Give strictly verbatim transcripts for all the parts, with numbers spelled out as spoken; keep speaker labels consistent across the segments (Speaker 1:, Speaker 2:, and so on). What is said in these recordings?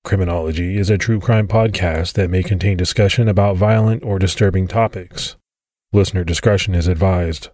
Speaker 1: Criminology is a true crime podcast that may contain discussion about violent or disturbing topics. Listener discretion is advised.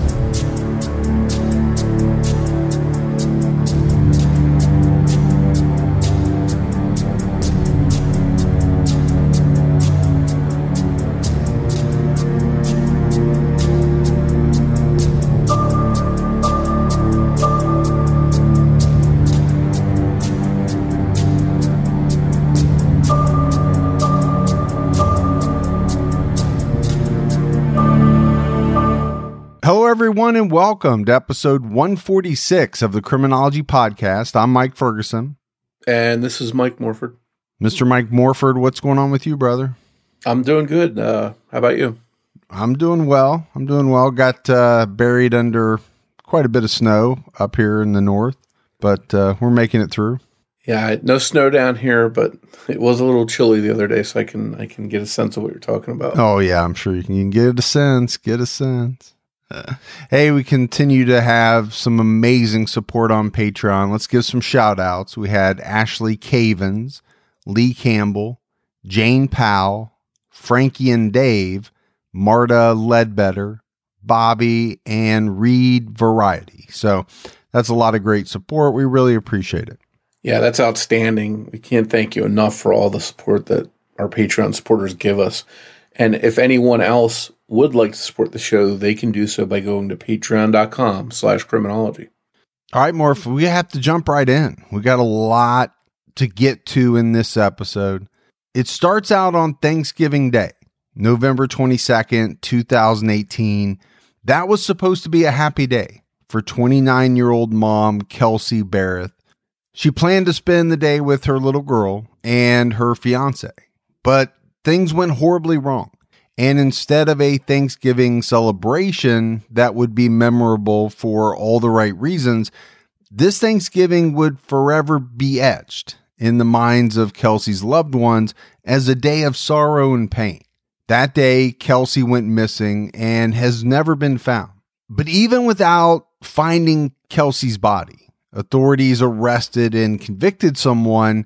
Speaker 2: Hello, everyone, and welcome to episode one forty-six of the Criminology Podcast. I'm Mike Ferguson.
Speaker 3: And this is Mike Morford.
Speaker 2: Mister Mike Morford, what's going on with you, brother?
Speaker 3: I'm doing good. Uh, how about you?
Speaker 2: I'm doing well. I'm doing well. Got uh, buried under quite a bit of snow up here in the north, but uh, we're making it through.
Speaker 3: Yeah, no snow down here, but it was a little chilly the other day, so I can I can get a sense of what you're talking about.
Speaker 2: Oh, yeah, I'm sure you can, you can get a sense. Get a sense. Uh, hey, we continue to have some amazing support on Patreon. Let's give some shout outs. We had Ashley Cavens, Lee Campbell, Jane Powell, Frankie and Dave, Marta Ledbetter, Bobby, and Reed Variety. So that's a lot of great support. We really appreciate it.
Speaker 3: Yeah, that's outstanding. We can't thank you enough for all the support that our Patreon supporters give us. And if anyone else would like to support the show, they can do so by going to patreon.com slash criminology.
Speaker 2: All right, Morph, we have to jump right in. We got a lot to get to in this episode. It starts out on Thanksgiving Day, November twenty-second, twenty eighteen. That was supposed to be a happy day for twenty-nine-year-old mom, Kelsey Barrett. She planned to spend the day with her little girl and her fiance, but things went horribly wrong. And instead of a Thanksgiving celebration that would be memorable for all the right reasons, this Thanksgiving would forever be etched in the minds of Kelsey's loved ones as a day of sorrow and pain. That day, Kelsey went missing and has never been found. But even without finding Kelsey's body, authorities arrested and convicted someone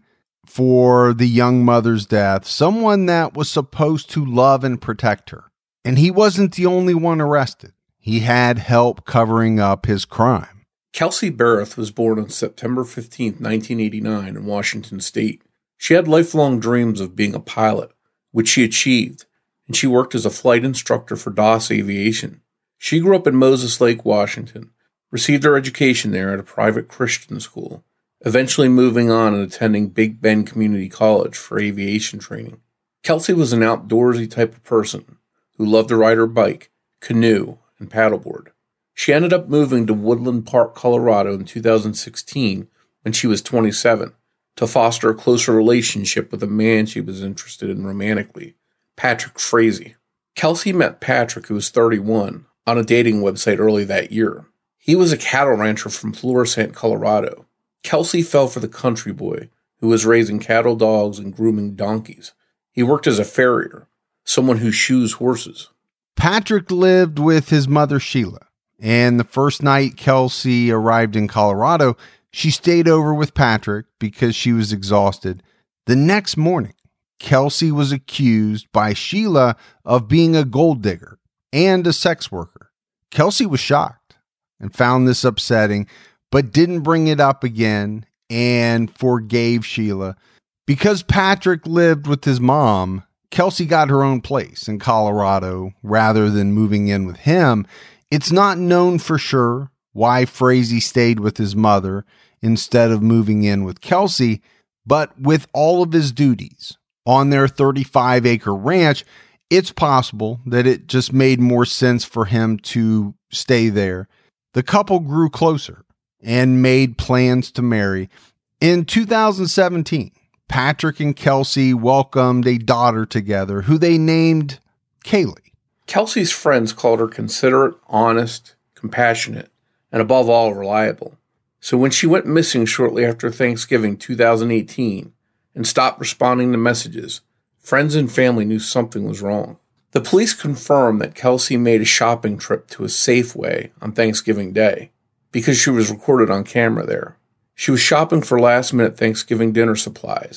Speaker 2: for the young mother's death, someone that was supposed to love and protect her. And he wasn't the only one arrested. He had help covering up his crime.
Speaker 3: Kelsey Barrett was born on September fifteenth, nineteen eighty-nine in Washington State. She had lifelong dreams of being a pilot, which she achieved, and she worked as a flight instructor for Doss Aviation. She grew up in Moses Lake, Washington, received her education there at a private Christian school, eventually moving on and attending Big Bend Community College for aviation training. Kelsey was an outdoorsy type of person who loved to ride her bike, canoe, and paddleboard. She ended up moving to Woodland Park, Colorado in two thousand sixteen when she was twenty-seven to foster a closer relationship with a man she was interested in romantically, Patrick Frazee. Kelsey met Patrick, who was thirty-one, on a dating website early that year. He was a cattle rancher from Florissant, Colorado. Kelsey fell for the country boy who was raising cattle dogs and grooming donkeys. He worked as a farrier, someone who shoes horses.
Speaker 2: Patrick lived with his mother, Sheila, and the first night Kelsey arrived in Colorado, she stayed over with Patrick because she was exhausted. The next morning, Kelsey was accused by Sheila of being a gold digger and a sex worker. Kelsey was shocked and found this upsetting, but didn't bring it up again and forgave Sheila. Because Patrick lived with his mom, Kelsey got her own place in Colorado rather than moving in with him. It's not known for sure why Frazee stayed with his mother instead of moving in with Kelsey, but with all of his duties on their thirty-five acre ranch, it's possible that it just made more sense for him to stay there. The couple grew closer and made plans to marry. In two thousand seventeen, Patrick and Kelsey welcomed a daughter together who they named Kaylee.
Speaker 3: Kelsey's friends called her considerate, honest, compassionate, and above all, reliable. So when she went missing shortly after Thanksgiving two thousand eighteen and stopped responding to messages, friends and family knew something was wrong. The police confirmed that Kelsey made a shopping trip to a Safeway on Thanksgiving Day because she was recorded on camera there. She was shopping for last-minute Thanksgiving dinner supplies,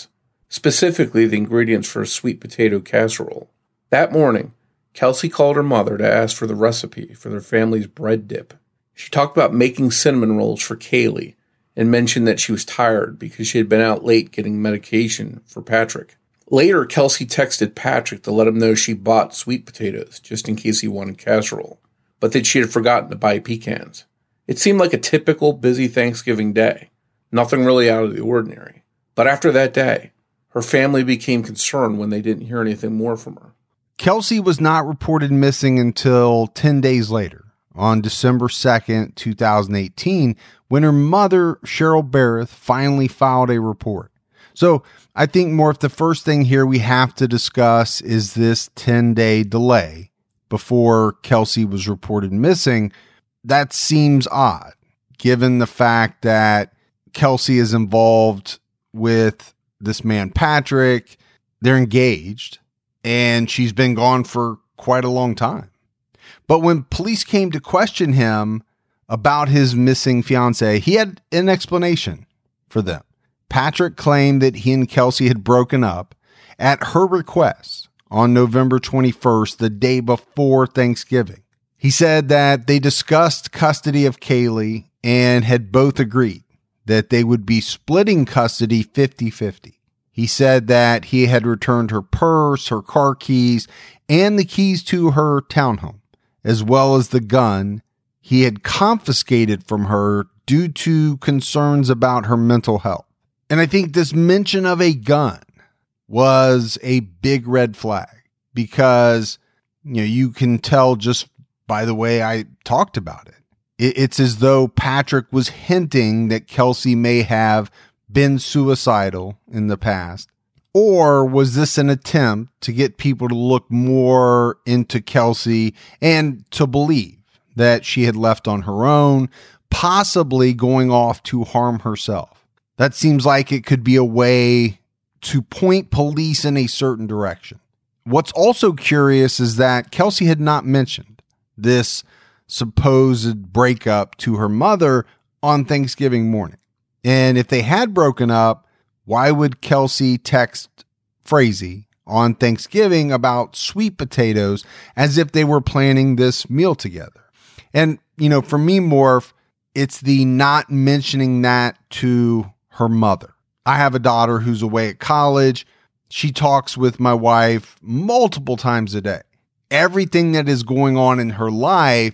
Speaker 3: specifically the ingredients for a sweet potato casserole. That morning, Kelsey called her mother to ask for the recipe for their family's bread dip. She talked about making cinnamon rolls for Kaylee and mentioned that she was tired because she had been out late getting medication for Patrick. Later, Kelsey texted Patrick to let him know she bought sweet potatoes just in case he wanted casserole, but that she had forgotten to buy pecans. It seemed like a typical busy Thanksgiving day, nothing really out of the ordinary. But after that day, her family became concerned when they didn't hear anything more from her.
Speaker 2: Kelsey was not reported missing until ten days later, on December second, twenty eighteen, when her mother, Cheryl Barrett, finally filed a report. So I think, Morph, the first thing here we have to discuss is this ten-day delay before Kelsey was reported missing. That seems odd, given the fact that Kelsey is involved with this man, Patrick. They're engaged, and she's been gone for quite a long time. But when police came to question him about his missing fiancée, he had an explanation for them. Patrick claimed that he and Kelsey had broken up at her request on November twenty-first, the day before Thanksgiving. He said that they discussed custody of Kaylee and had both agreed that they would be splitting custody fifty-fifty. He said that he had returned her purse, her car keys, and the keys to her townhome, as well as the gun he had confiscated from her due to concerns about her mental health. And I think this mention of a gun was a big red flag because, you know, you can tell just by the way I talked about it. It's as though Patrick was hinting that Kelsey may have been suicidal in the past. Or was this an attempt to get people to look more into Kelsey and to believe that she had left on her own, possibly going off to harm herself? That seems like it could be a way to point police in a certain direction. What's also curious is that Kelsey had not mentioned this supposed breakup to her mother on Thanksgiving morning. And if they had broken up, why would Kelsey text Frazee on Thanksgiving about sweet potatoes as if they were planning this meal together? And, you know, for me, Morph, it's the not mentioning that to her mother. I have a daughter who's away at college. She talks with my wife multiple times a day. Everything that is going on in her life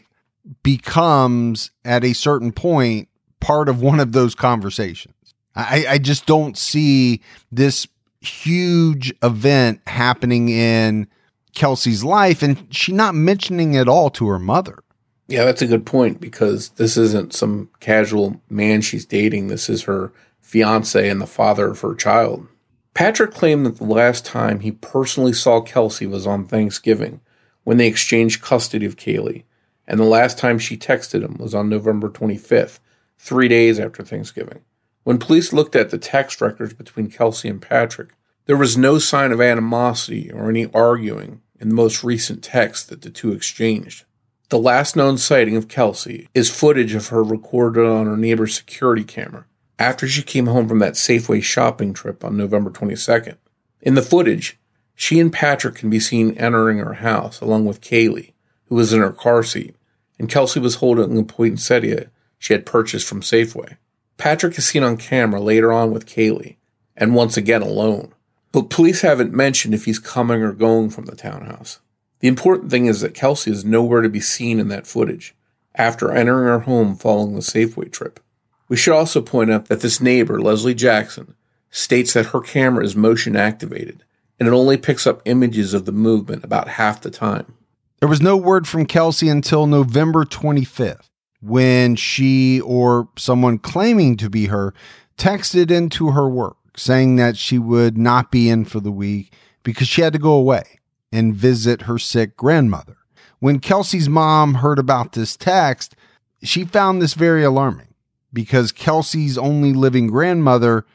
Speaker 2: becomes, at a certain point, part of one of those conversations. I, I just don't see this huge event happening in Kelsey's life, and she not mentioning it all to her mother.
Speaker 3: Yeah, that's a good point, because this isn't some casual man she's dating. This is her fiance and the father of her child. Patrick claimed that the last time he personally saw Kelsey was on Thanksgiving, when they exchanged custody of Kaylee, and the last time she texted him was on November twenty-fifth, three days after Thanksgiving. When police looked at the text records between Kelsey and Patrick, there was no sign of animosity or any arguing in the most recent text that the two exchanged. The last known sighting of Kelsey is footage of her recorded on her neighbor's security camera after she came home from that Safeway shopping trip on November twenty-second. In the footage, she and Patrick can be seen entering her house along with Kaylee, who was in her car seat, and Kelsey was holding a poinsettia she had purchased from Safeway. Patrick is seen on camera later on with Kaylee, and once again alone. But police haven't mentioned if he's coming or going from the townhouse. The important thing is that Kelsey is nowhere to be seen in that footage after entering her home following the Safeway trip. We should also point out that this neighbor, Leslie Jackson, states that her camera is motion activated, and it only picks up images of the movement about half the time.
Speaker 2: There was no word from Kelsey until November twenty-fifth, when she, or someone claiming to be her, texted into her work saying that she would not be in for the week because she had to go away and visit her sick grandmother. When Kelsey's mom heard about this text, she found this very alarming because Kelsey's only living grandmother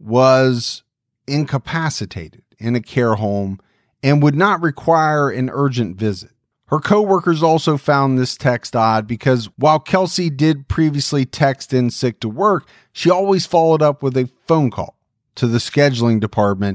Speaker 2: was incapacitated in a care home and would not require an urgent visit. Her coworkers also found this text odd because while Kelsey did previously text in sick to work, she always followed up with a phone call to the scheduling department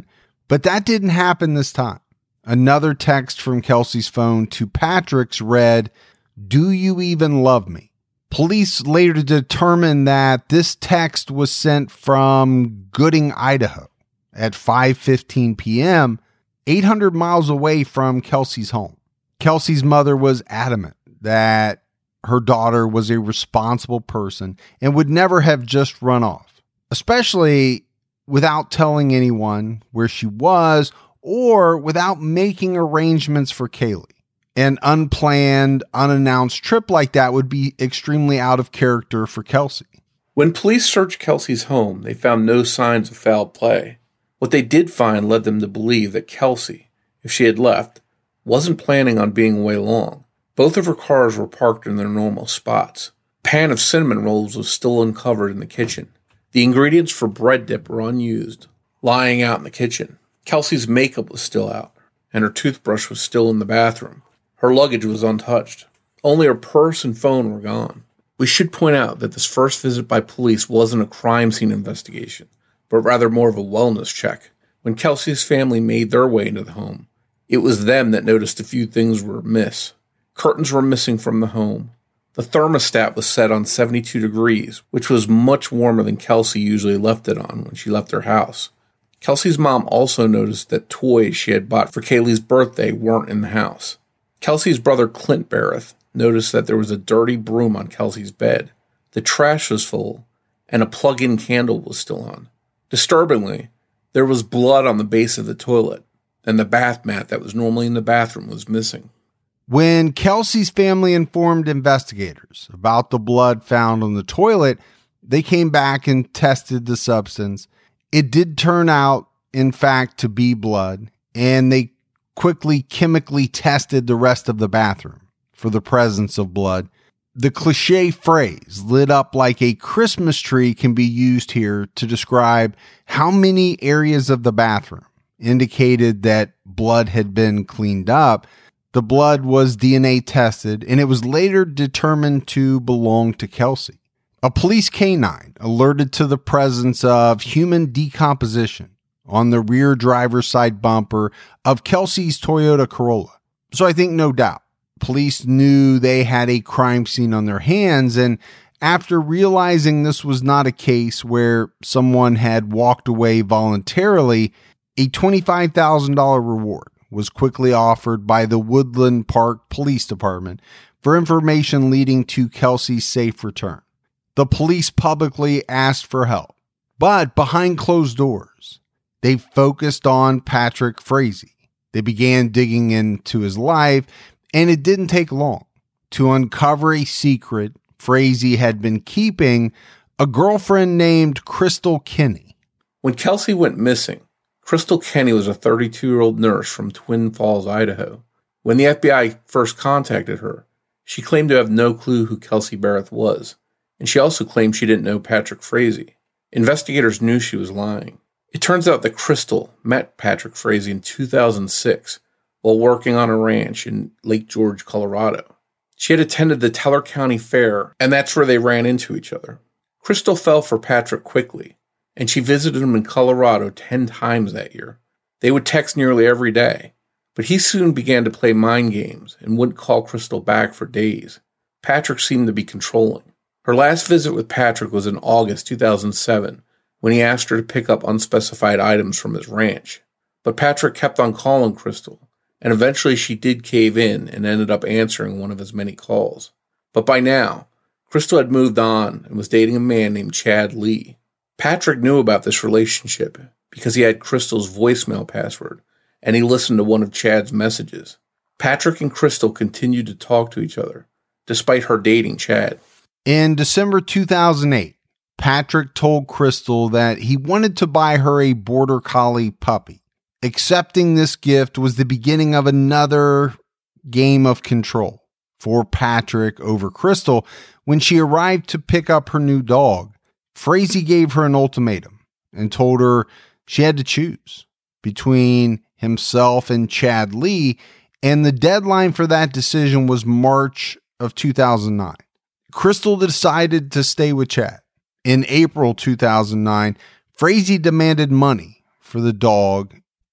Speaker 2: But that didn't happen this time. Another text from Kelsey's phone to Patrick's read, "Do you even love me?" Police later determined that this text was sent from Gooding, Idaho at five fifteen p.m., eight hundred miles away from Kelsey's home. Kelsey's mother was adamant that her daughter was a responsible person and would never have just run off, especially without telling anyone where she was or without making arrangements for Kaylee. An unplanned, unannounced trip like that would be extremely out of character for Kelsey.
Speaker 3: When police searched Kelsey's home, they found no signs of foul play. What they did find led them to believe that Kelsey, if she had left, wasn't planning on being away long. Both of her cars were parked in their normal spots. A pan of cinnamon rolls was still uncovered in the kitchen. The ingredients for bread dip were unused, lying out in the kitchen. Kelsey's makeup was still out, and her toothbrush was still in the bathroom. Her luggage was untouched. Only her purse and phone were gone. We should point out that this first visit by police wasn't a crime scene investigation, but rather more of a wellness check. When Kelsey's family made their way into the home, it was them that noticed a few things were amiss. Curtains were missing from the home. The thermostat was set on seventy-two degrees, which was much warmer than Kelsey usually left it on when she left her house. Kelsey's mom also noticed that toys she had bought for Kaylee's birthday weren't in the house. Kelsey's brother Clint Barrett noticed that there was a dirty broom on Kelsey's bed. The trash was full, and a plug-in candle was still on. Disturbingly, there was blood on the base of the toilet, and the bath mat that was normally in the bathroom was missing.
Speaker 2: When Kelsey's family informed investigators about the blood found on the toilet, they came back and tested the substance. It did turn out, in fact, to be blood, and they quickly chemically tested the rest of the bathroom for the presence of blood. The cliche phrase, "lit up like a Christmas tree," can be used here to describe how many areas of the bathroom indicated that blood had been cleaned up. The blood was D N A tested, and it was later determined to belong to Kelsey. A police canine alerted to the presence of human decomposition on the rear driver's side bumper of Kelsey's Toyota Corolla. So I think no doubt, police knew they had a crime scene on their hands, and after realizing this was not a case where someone had walked away voluntarily, a twenty-five thousand dollars reward was quickly offered by the Woodland Park Police Department for information leading to Kelsey's safe return. The police publicly asked for help, but behind closed doors, they focused on Patrick Frazee. They began digging into his life, and it didn't take long to uncover a secret Frazee had been keeping: a girlfriend named Crystal Kenny.
Speaker 3: When Kelsey went missing, Crystal Kenny was a thirty-two-year-old nurse from Twin Falls, Idaho. When the F B I first contacted her, she claimed to have no clue who Kelsey Barrett was, and she also claimed she didn't know Patrick Frazee. Investigators knew she was lying. It turns out that Crystal met Patrick Frazee in two thousand six while working on a ranch in Lake George, Colorado. She had attended the Teller County Fair, and that's where they ran into each other. Crystal fell for Patrick quickly, and she visited him in Colorado ten times that year. They would text nearly every day, but he soon began to play mind games and wouldn't call Crystal back for days. Patrick seemed to be controlling. Her last visit with Patrick was in August two thousand seven, when he asked her to pick up unspecified items from his ranch. But Patrick kept on calling Crystal, and eventually she did cave in and ended up answering one of his many calls. But by now, Crystal had moved on and was dating a man named Chad Lee. Patrick knew about this relationship because he had Crystal's voicemail password, and he listened to one of Chad's messages. Patrick and Crystal continued to talk to each other, despite her dating Chad.
Speaker 2: In December two thousand eight, Patrick told Crystal that he wanted to buy her a Border Collie puppy. Accepting this gift was the beginning of another game of control for Patrick over Crystal. When she arrived to pick up her new dog, Frazee gave her an ultimatum and told her she had to choose between himself and Chad Lee, and the deadline for that decision was March of two thousand nine. Crystal decided to stay with Chad. In April two thousand nine, Frazee demanded money for the dog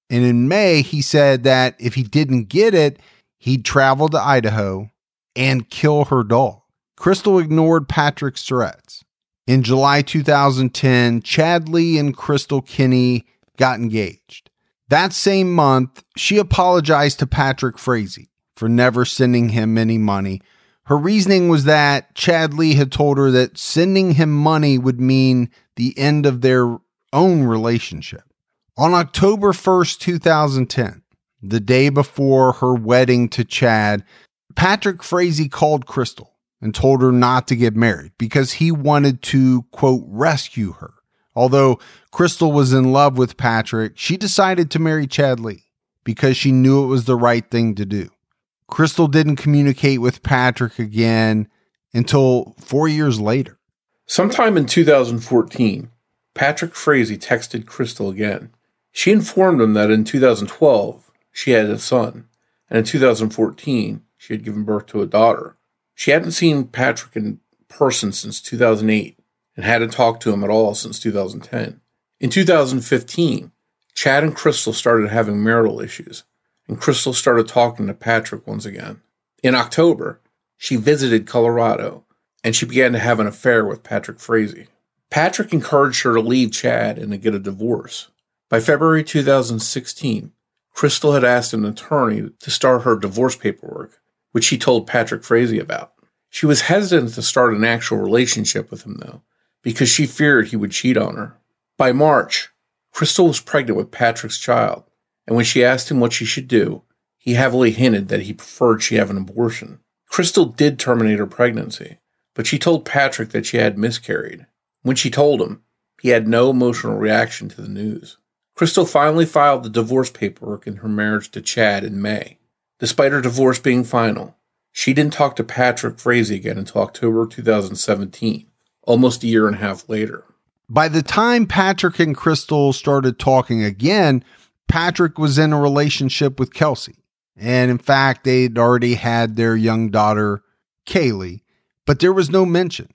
Speaker 2: And in May, he said that if he didn't get it, he'd travel to Idaho and kill her dog. Crystal ignored Patrick's threats. In July two thousand ten, Chad Lee and Crystal Kinney got engaged. That same month, she apologized to Patrick Frazee for never sending him any money. Her reasoning was that Chad Lee had told her that sending him money would mean the end of their own relationship. On October first, two thousand ten, the day before her wedding to Chad, Patrick Frazee called Crystal and told her not to get married because he wanted to, quote, rescue her. Although Crystal was in love with Patrick, she decided to marry Chad Lee because she knew it was the right thing to do. Crystal didn't communicate with Patrick again until four years later.
Speaker 3: Sometime in two thousand fourteen, Patrick Frazee texted Crystal again. She informed him that in two thousand twelve, she had a son, and in two thousand fourteen, she had given birth to a daughter. She hadn't seen Patrick in person since two thousand eight and hadn't talked to him at all since two thousand ten. In two thousand fifteen, Chad and Crystal started having marital issues, and Crystal started talking to Patrick once again. In October, she visited Colorado, and she began to have an affair with Patrick Frazee. Patrick encouraged her to leave Chad and to get a divorce. By February two thousand sixteen, Crystal had asked an attorney to start her divorce paperwork, which she told Patrick Frazee about. She was hesitant to start an actual relationship with him, though, because she feared he would cheat on her. By March, Crystal was pregnant with Patrick's child, and when she asked him what she should do, he heavily hinted that he preferred she have an abortion. Crystal did terminate her pregnancy, but she told Patrick that she had miscarried. When she told him, he had no emotional reaction to the news. Crystal finally filed the divorce paperwork in her marriage to Chad in May. Despite her divorce being final, she didn't talk to Patrick Frazee again until October two thousand seventeen, almost a year and a half later.
Speaker 2: By the time Patrick and Crystal started talking again, Patrick was in a relationship with Kelsey. And in fact, they'd already had their young daughter, Kaylee, but there was no mention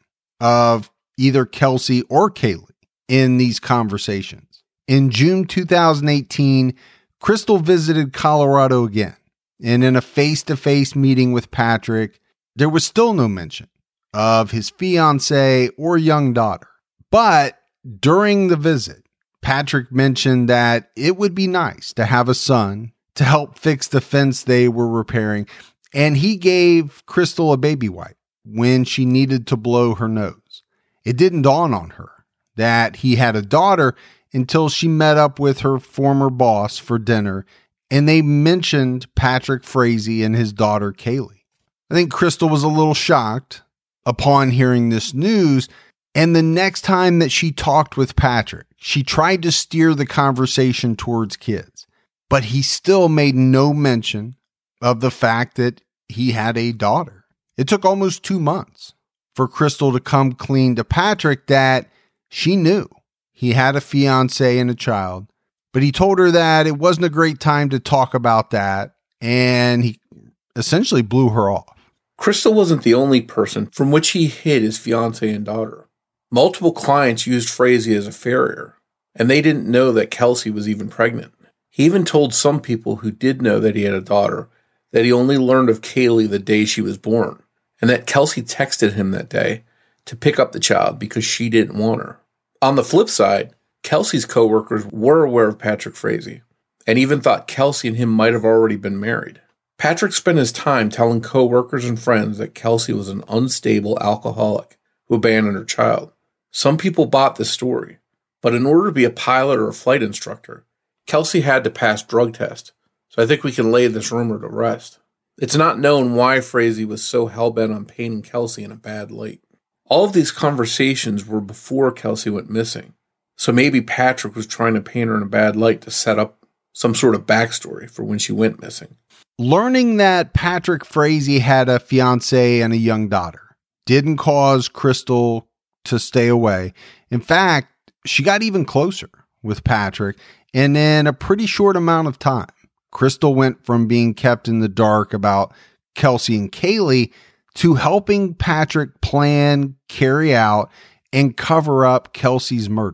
Speaker 2: of either Kelsey or Kaylee in these conversations. In June two thousand eighteen, Crystal visited Colorado again. And in a face-to-face meeting with Patrick, there was still no mention of his fiancée or young daughter. But during the visit, Patrick mentioned that it would be nice to have a son to help fix the fence they were repairing, and he gave Crystal a baby wipe when she needed to blow her nose. It didn't dawn on her that he had a daughter until she met up with her former boss for dinner, and they mentioned Patrick Frazee and his daughter, Kaylee. I think Crystal was a little shocked upon hearing this news, and the next time that she talked with Patrick, she tried to steer the conversation towards kids, but he still made no mention of the fact that he had a daughter. It took almost two months for Crystal to come clean to Patrick that she knew he had a fiancé and a child, but he told her that it wasn't a great time to talk about that, and he essentially blew her off.
Speaker 3: Crystal wasn't the only person from which he hid his fiancée and daughter. Multiple clients used Frazee as a farrier, and they didn't know that Kelsey was even pregnant. He even told some people who did know that he had a daughter that he only learned of Kaylee the day she was born, and that Kelsey texted him that day to pick up the child because she didn't want her. On the flip side, Kelsey's coworkers were aware of Patrick Frazee, and even thought Kelsey and him might have already been married. Patrick spent his time telling coworkers and friends that Kelsey was an unstable alcoholic who abandoned her child. Some people bought this story, but in order to be a pilot or a flight instructor, Kelsey had to pass drug tests, so I think we can lay this rumor to rest. It's not known why Frazee was so hell-bent on painting Kelsey in a bad light. All of these conversations were before Kelsey went missing, so maybe Patrick was trying to paint her in a bad light to set up some sort of backstory for when she went missing.
Speaker 2: Learning that Patrick Frazee had a fiancée and a young daughter didn't cause Crystal to stay away. In fact, she got even closer with Patrick, and in a pretty short amount of time, Crystal went from being kept in the dark about Kelsey and Kaylee to helping Patrick plan, carry out, and cover up Kelsey's murder.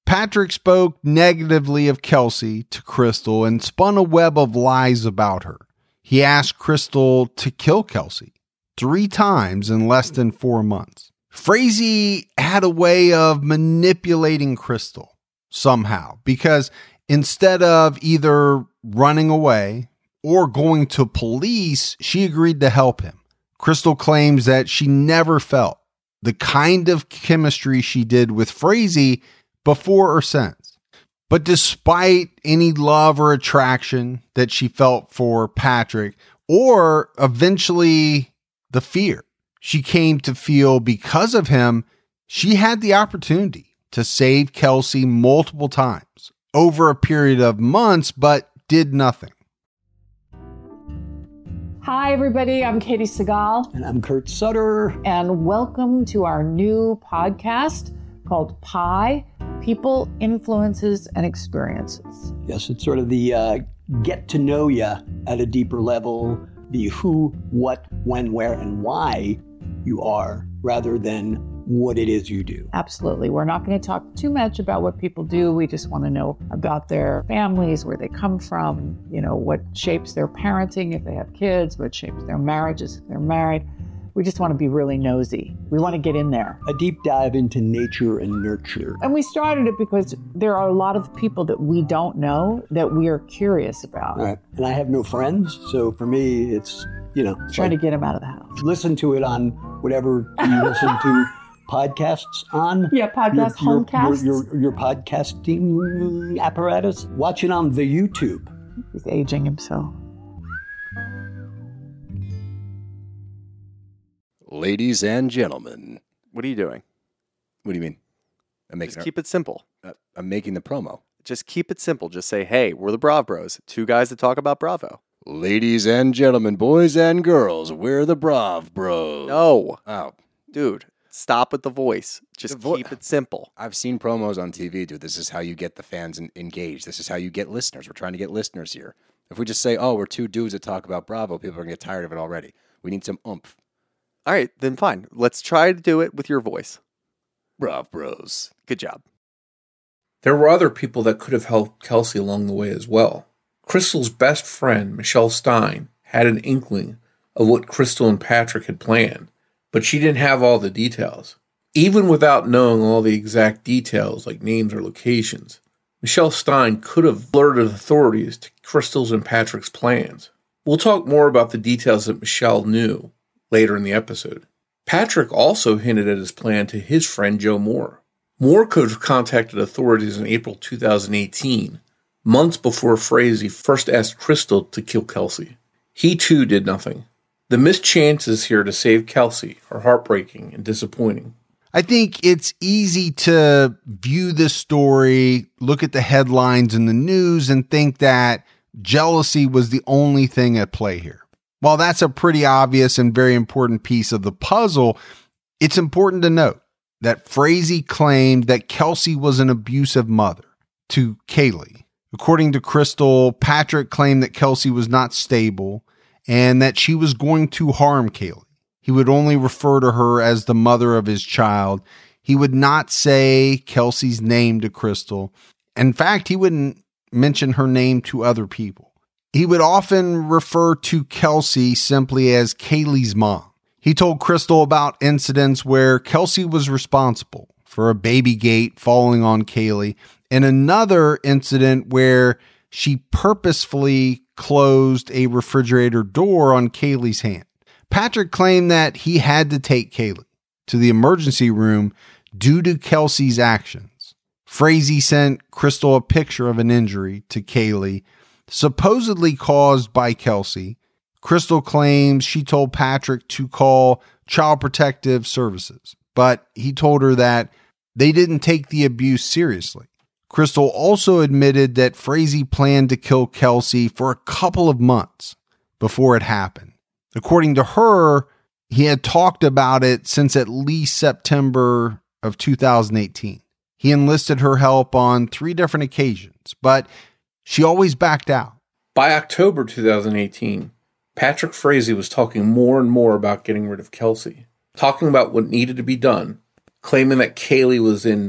Speaker 2: Patrick spoke negatively of Kelsey to Crystal and spun a web of lies about her. He asked Crystal to kill Kelsey three times in less than four months. Frazee had a way of manipulating Crystal somehow, because instead of either running away or going to police, she agreed to help him. Crystal claims that she never felt the kind of chemistry she did with Frazee before or since. But despite any love or attraction that she felt for Patrick, or eventually the fear she came to feel because of him, she had the opportunity to save Kelsey multiple times over a period of months, but did nothing.
Speaker 4: Hi, everybody. I'm Katie Segal.
Speaker 5: And I'm Kurt Sutter.
Speaker 4: And welcome to our new podcast called Pi, People, Influences, and Experiences.
Speaker 5: Yes, it's sort of the uh, get to know you at a deeper level, the who, what, when, where, and why you are, rather than what it is you do.
Speaker 4: Absolutely. We're not going to talk too much about what people do. We just want to know about their families, where they come from, you know, what shapes their parenting if they have kids, what shapes their marriages if they're married. We just want to be really nosy. We want to get in there.
Speaker 5: A deep dive into nature and nurture.
Speaker 4: And we started it because there are a lot of people that we don't know that we are curious about.
Speaker 5: All right. And I have no friends, so for me, it's, you know.
Speaker 4: Trying like, to get them out of the house.
Speaker 5: Listen to it on whatever you listen to podcasts on.
Speaker 4: Yeah, podcast,
Speaker 5: your,
Speaker 4: homecasts.
Speaker 5: Your, your, your podcasting apparatus. Watch it on the YouTube.
Speaker 4: He's aging himself.
Speaker 6: Ladies and gentlemen.
Speaker 7: What are you doing?
Speaker 6: What do you mean? I'm making
Speaker 7: Just
Speaker 6: a,
Speaker 7: keep it simple.
Speaker 6: uh, I'm making the promo.
Speaker 7: Just keep it simple. Just say, hey, we're the Brav Bros. Two guys that talk about Bravo.
Speaker 6: Ladies and gentlemen, boys and girls, we're the Brav Bros.
Speaker 7: No.
Speaker 6: Oh.
Speaker 7: Dude, stop with the voice. Just
Speaker 6: The vo-
Speaker 7: keep it simple.
Speaker 6: I've seen promos on T V, dude. This is how you get the fans en- engaged. This is how you get listeners. We're trying to get listeners here. If we just say, oh, we're two dudes that talk about Bravo, people are going to get tired of it already. We need some oomph.
Speaker 7: All right, then fine. Let's try to do it with your voice.
Speaker 6: Brav Bros.
Speaker 7: Good job.
Speaker 3: There were other people that could have helped Kelsey along the way as well. Crystal's best friend, Michelle Stein, had an inkling of what Crystal and Patrick had planned, but she didn't have all the details. Even without knowing all the exact details, like names or locations, Michelle Stein could have alerted authorities to Crystal's and Patrick's plans. We'll talk more about the details that Michelle knew later in the episode. Patrick also hinted at his plan to his friend Joe Moore. Moore could have contacted authorities in April two thousand eighteen, months before Frazee first asked Crystal to kill Kelsey. He too did nothing. The missed chances here to save Kelsey are heartbreaking and disappointing.
Speaker 2: I think it's easy to view this story, look at the headlines in the news, and think that jealousy was the only thing at play here. While that's a pretty obvious and very important piece of the puzzle, it's important to note that Frazee claimed that Kelsey was an abusive mother to Kaylee. According to Crystal, Patrick claimed that Kelsey was not stable and that she was going to harm Kaylee. He would only refer to her as the mother of his child. He would not say Kelsey's name to Crystal. In fact, he wouldn't mention her name to other people. He would often refer to Kelsey simply as Kaylee's mom. He told Crystal about incidents where Kelsey was responsible for a baby gate falling on Kaylee, and another incident where she purposefully closed a refrigerator door on Kaylee's hand. Patrick claimed that he had to take Kaylee to the emergency room due to Kelsey's actions. Frazee sent Crystal a picture of an injury to Kaylee, supposedly caused by Kelsey. Crystal claims she told Patrick to call Child Protective Services, but he told her that they didn't take the abuse seriously. Crystal also admitted that Frazee planned to kill Kelsey for a couple of months before it happened. According to her, he had talked about it since at least September of two thousand eighteen. He enlisted her help on three different occasions, but she always backed out.
Speaker 3: By October two thousand eighteen, Patrick Frazee was talking more and more about getting rid of Kelsey, talking about what needed to be done, claiming that Kaylee was in,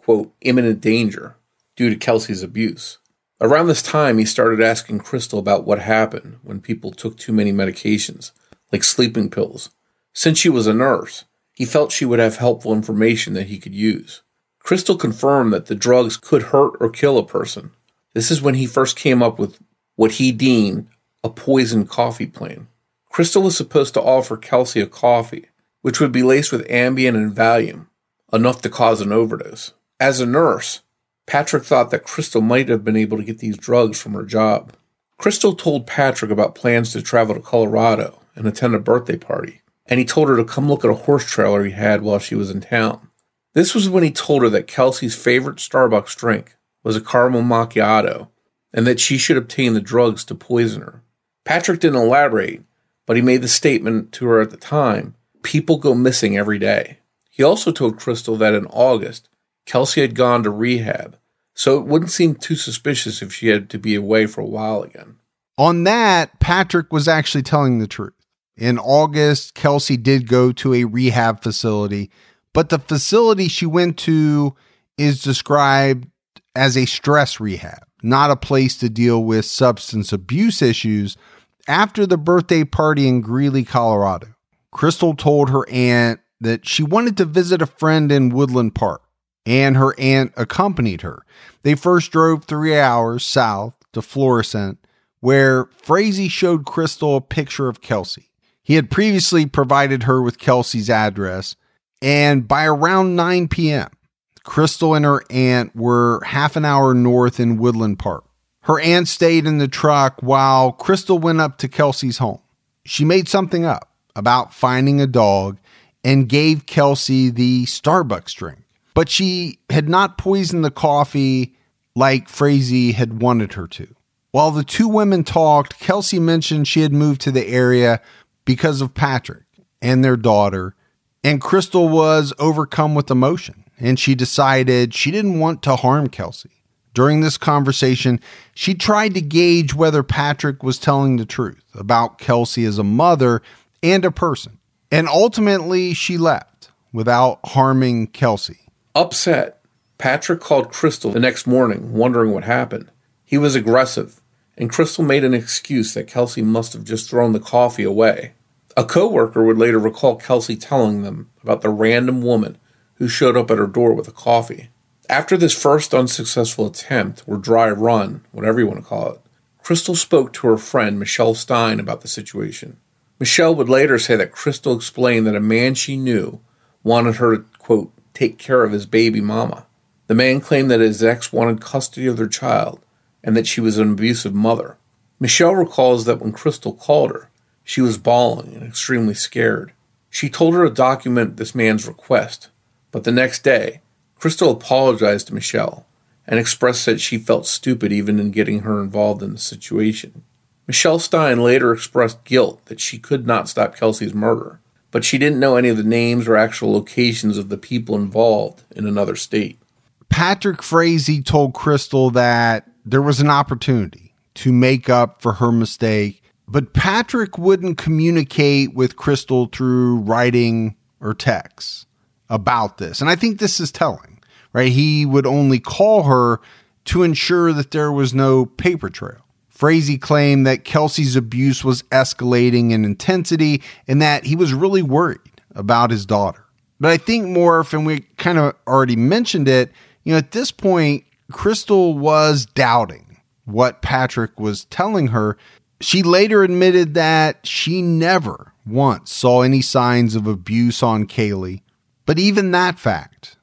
Speaker 3: quote, imminent danger due to Kelsey's abuse. Around this time, he started asking Crystal about what happened when people took too many medications, like sleeping pills. Since she was a nurse, he felt she would have helpful information that he could use. Crystal confirmed that the drugs could hurt or kill a person. This is when he first came up with what he deemed a poison coffee plan. Crystal was supposed to offer Kelsey a coffee, which would be laced with Ambien and Valium, enough to cause an overdose. As a nurse, Patrick thought that Crystal might have been able to get these drugs from her job. Crystal told Patrick about plans to travel to Colorado and attend a birthday party, and he told her to come look at a horse trailer he had while she was in town. This was when he told her that Kelsey's favorite Starbucks drink was a caramel macchiato, and that she should obtain the drugs to poison her. Patrick didn't elaborate, but he made the statement to her at the time, people go missing every day. He also told Crystal that in August, Kelsey had gone to rehab, so it wouldn't seem too suspicious if she had to be away for a while again.
Speaker 2: On that, Patrick was actually telling the truth. In August, Kelsey did go to a rehab facility, but the facility she went to is described as a stress rehab, not a place to deal with substance abuse issues. After the birthday party in Greeley, Colorado, Crystal told her aunt that she wanted to visit a friend in Woodland Park, and her aunt accompanied her. They first drove three hours south to Florissant, where Frazee showed Crystal a picture of Kelsey. He had previously provided her with Kelsey's address, and by around nine p.m., Crystal and her aunt were half an hour north in Woodland Park. Her aunt stayed in the truck while Crystal went up to Kelsey's home. She made something up about finding a dog and gave Kelsey the Starbucks drink, but she had not poisoned the coffee like Frazee had wanted her to. While the two women talked, Kelsey mentioned she had moved to the area because of Patrick and their daughter, and Crystal was overcome with emotion, and she decided she didn't want to harm Kelsey. During this conversation, she tried to gauge whether Patrick was telling the truth about Kelsey as a mother and a person, and ultimately she left without harming Kelsey.
Speaker 3: Upset, Patrick called Crystal the next morning, wondering what happened. He was aggressive, and Crystal made an excuse that Kelsey must have just thrown the coffee away. A coworker would later recall Kelsey telling them about the random woman who showed up at her door with a coffee. After this first unsuccessful attempt, or dry run, whatever you want to call it, Crystal spoke to her friend Michelle Stein about the situation. Michelle would later say that Crystal explained that a man she knew wanted her to, quote, take care of his baby mama. The man claimed that his ex wanted custody of their child and that she was an abusive mother. Michelle recalls that when Crystal called her, she was bawling and extremely scared. She told her to document this man's request, but the next day, Crystal apologized to Michelle and expressed that she felt stupid even in getting her involved in the situation. Michelle Stein later expressed guilt that she could not stop Kelsey's murder, but she didn't know any of the names or actual locations of the people involved in another state.
Speaker 2: Patrick Frazee told Crystal that there was an opportunity to make up for her mistake, but Patrick wouldn't communicate with Crystal through writing or text about this. And I think this is telling, right? He would only call her to ensure that there was no paper trail. Frazee claimed that Kelsey's abuse was escalating in intensity and that he was really worried about his daughter. But I think Morph, and we kind of already mentioned it, you know, at this point, Crystal was doubting what Patrick was telling her. She later admitted that she never once saw any signs of abuse on Kaylee. But even that fact,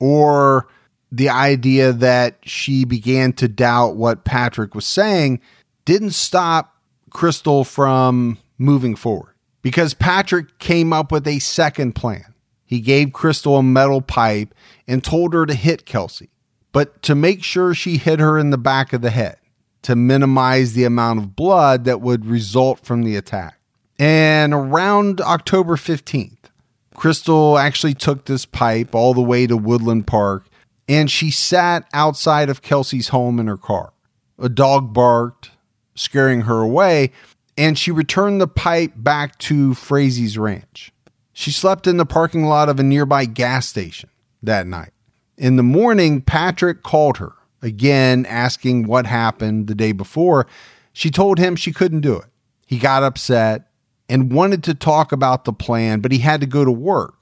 Speaker 2: or the idea that she began to doubt what Patrick was saying, didn't stop Crystal from moving forward, because Patrick came up with a second plan. He gave Crystal a metal pipe and told her to hit Kelsey, but to make sure she hit her in the back of the head to minimize the amount of blood that would result from the attack. And around October fifteenth, Crystal actually took this pipe all the way to Woodland Park, and she sat outside of Kelsey's home in her car. A dog barked, scaring her away, and she returned the pipe back to Frazee's ranch. She slept in the parking lot of a nearby gas station that night. In the morning, Patrick called her, again asking what happened the day before. She told him she couldn't do it. He got upset and wanted to talk about the plan, but he had to go to work.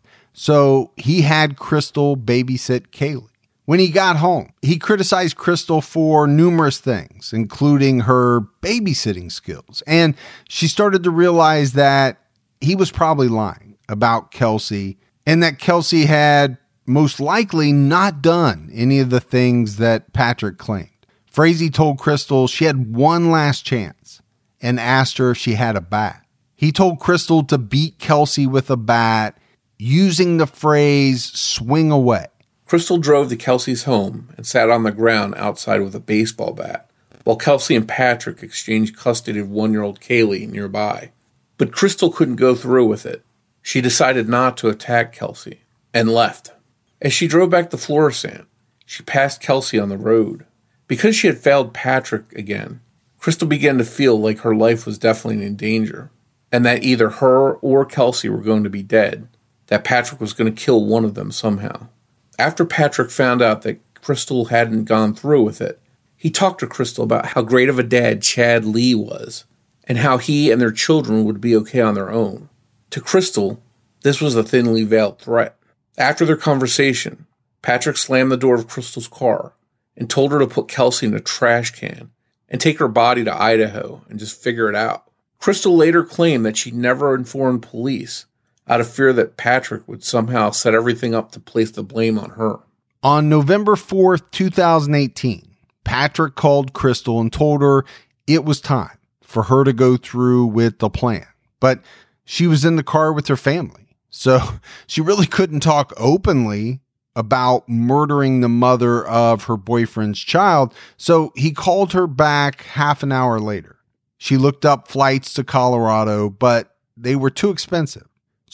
Speaker 2: So he had Crystal babysit Kaylee. When he got home, he criticized Crystal for numerous things, including her babysitting skills. And she started to realize that he was probably lying about Kelsey and that Kelsey had most likely not done any of the things that Patrick claimed. Frazee told Crystal she had one last chance and asked her if she had a bat. He told Crystal to beat Kelsey with a bat using the phrase swing away.
Speaker 3: Crystal drove to Kelsey's home and sat on the ground outside with a baseball bat, while Kelsey and Patrick exchanged custody of one-year-old Kaylee nearby. But Crystal couldn't go through with it. She decided not to attack Kelsey and left. As she drove back to Florissant, she passed Kelsey on the road. Because she had failed Patrick again, Crystal began to feel like her life was definitely in danger, and that either her or Kelsey were going to be dead, that Patrick was going to kill one of them somehow. After Patrick found out that Crystal hadn't gone through with it, he talked to Crystal about how great of a dad Chad Lee was, and how he and their children would be okay on their own. To Crystal, this was a thinly veiled threat. After their conversation, Patrick slammed the door of Crystal's car and told her to put Kelsey in a trash can and take her body to Idaho and just figure it out. Crystal later claimed that she never informed police out of fear that Patrick would somehow set everything up to place the blame on her.
Speaker 2: On November fourth, twenty eighteen, Patrick called Crystal and told her it was time for her to go through with the plan. But she was in the car with her family, so she really couldn't talk openly about murdering the mother of her boyfriend's child. So he called her back half an hour later. She looked up flights to Colorado, but they were too expensive.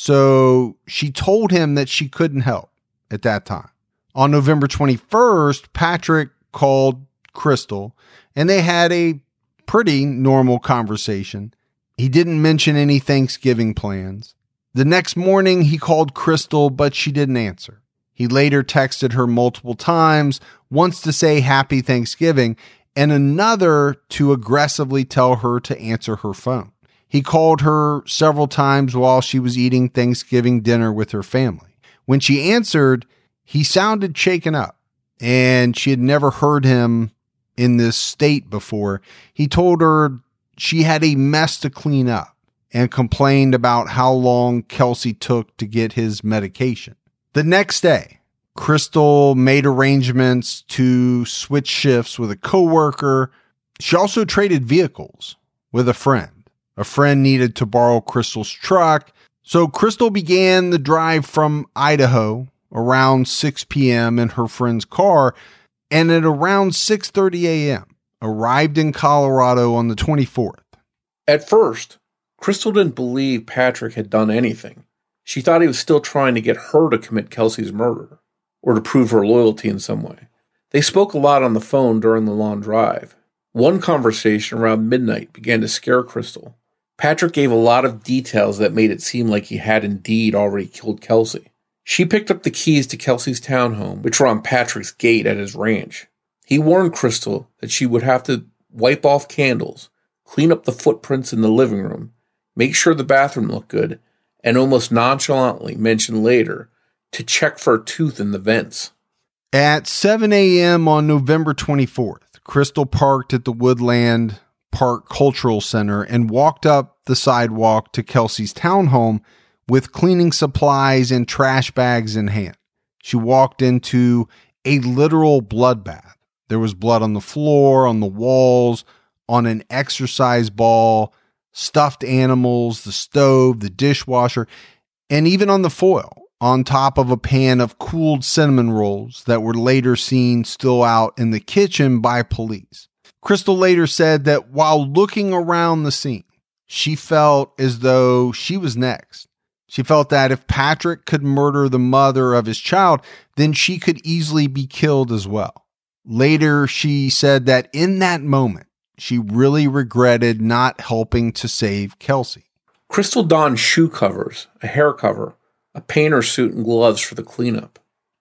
Speaker 2: So she told him that she couldn't help at that time. On November twenty-first, Patrick called Crystal and they had a pretty normal conversation. He didn't mention any Thanksgiving plans. The next morning, he called Crystal, but she didn't answer. He later texted her multiple times, once to say happy Thanksgiving and another to aggressively tell her to answer her phone. He called her several times while she was eating Thanksgiving dinner with her family. When she answered, he sounded shaken up, and she had never heard him in this state before. He told her she had a mess to clean up and complained about how long Kelsey took to get his medication. The next day, Crystal made arrangements to switch shifts with a coworker. She also traded vehicles with a friend. A friend needed to borrow Crystal's truck, so Crystal began the drive from Idaho around six p.m. in her friend's car, and at around six thirty a.m. arrived in Colorado on the twenty-fourth.
Speaker 3: At first, Crystal didn't believe Patrick had done anything. She thought he was still trying to get her to commit Kelsey's murder, or to prove her loyalty in some way. They spoke a lot on the phone during the long drive. One conversation around midnight began to scare Crystal. Patrick gave a lot of details that made it seem like he had indeed already killed Kelsey. She picked up the keys to Kelsey's townhome, which were on Patrick's gate at his ranch. He warned Crystal that she would have to wipe off candles, clean up the footprints in the living room, make sure the bathroom looked good, and almost nonchalantly mentioned later to check for a tooth in the vents.
Speaker 2: At seven a.m. on November twenty-fourth, Crystal parked at the Woodland Park Cultural Center and walked up the sidewalk to Kelsey's townhome with cleaning supplies and trash bags in hand. She walked into a literal bloodbath. There was blood on the floor, on the walls, on an exercise ball, stuffed animals, the stove, the dishwasher, and even on the foil on top of a pan of cooled cinnamon rolls that were later seen still out in the kitchen by police. Crystal later said that while looking around the scene, she felt as though she was next. She felt that if Patrick could murder the mother of his child, then she could easily be killed as well. Later, she said that in that moment, she really regretted not helping to save Kelsey.
Speaker 3: Crystal donned shoe covers, a hair cover, a painter suit, and gloves for the cleanup.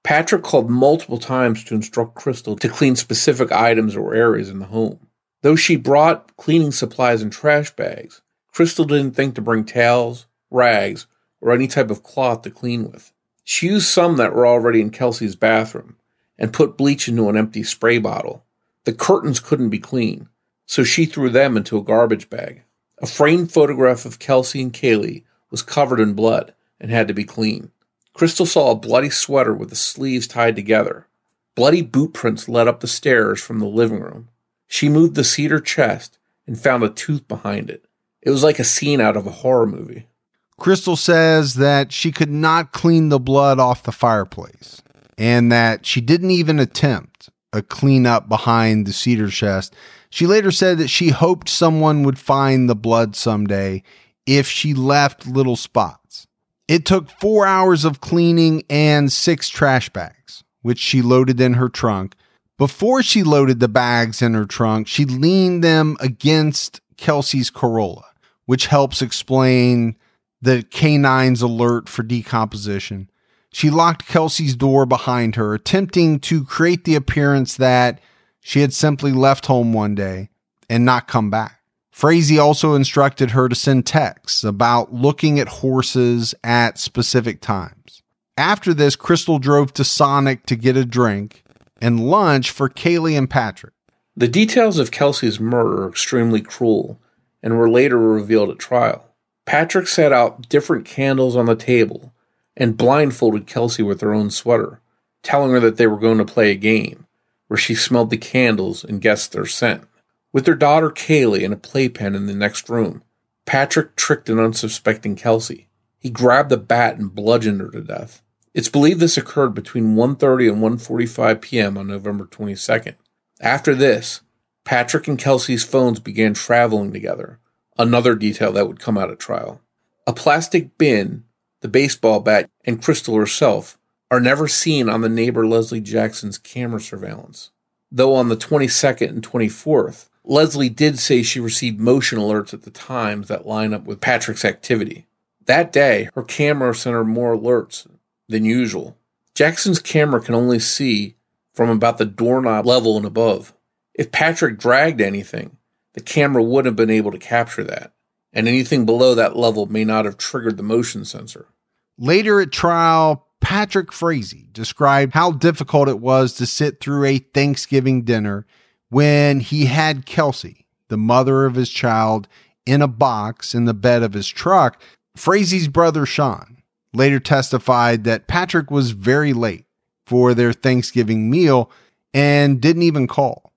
Speaker 3: Patrick called multiple times to instruct Crystal to clean specific items or areas in the home. Though she brought cleaning supplies and trash bags, Crystal didn't think to bring towels, rags, or any type of cloth to clean with. She used some that were already in Kelsey's bathroom and put bleach into an empty spray bottle. The curtains couldn't be clean, so she threw them into a garbage bag. A framed photograph of Kelsey and Kaylee was covered in blood and had to be cleaned. Crystal saw a bloody sweater with the sleeves tied together. Bloody boot prints led up the stairs from the living room. She moved the cedar chest and found a tooth behind it. It was like a scene out of a horror movie.
Speaker 2: Crystal says that she could not clean the blood off the fireplace and that she didn't even attempt a cleanup behind the cedar chest. She later said that she hoped someone would find the blood someday if she left little spots. It took four hours of cleaning and six trash bags, which she loaded in her trunk. Before she loaded the bags in her trunk, she leaned them against Kelsey's Corolla, which helps explain the canine's alert for decomposition. She locked Kelsey's door behind her, attempting to create the appearance that she had simply left home one day and not come back. Frazee also instructed her to send texts about looking at horses at specific times. After this, Crystal drove to Sonic to get a drink and lunch for Kaylee and Patrick.
Speaker 3: The details of Kelsey's murder are extremely cruel and were later revealed at trial. Patrick set out different candles on the table and blindfolded Kelsey with her own sweater, telling her that they were going to play a game where she smelled the candles and guessed their scent. With their daughter Kaylee and a playpen in the next room, Patrick tricked an unsuspecting Kelsey. He grabbed a bat and bludgeoned her to death. It's believed this occurred between one thirty and one forty-five p.m. on November twenty-second. After this, Patrick and Kelsey's phones began traveling together, another detail that would come out at trial. A plastic bin, the baseball bat, and Crystal herself are never seen on the neighbor Leslie Jackson's camera surveillance. Though on the twenty-second and twenty-fourth, Leslie did say she received motion alerts at the times that line up with Patrick's activity. That day, her camera sent her more alerts than usual. Jackson's camera can only see from about the doorknob level and above. If Patrick dragged anything, the camera wouldn't have been able to capture that, and anything below that level may not have triggered the motion sensor.
Speaker 2: Later at trial, Patrick Frazee described how difficult it was to sit through a Thanksgiving dinner when he had Kelsey, the mother of his child, in a box in the bed of his truck. Frazee's brother, Sean, later testified that Patrick was very late for their Thanksgiving meal and didn't even call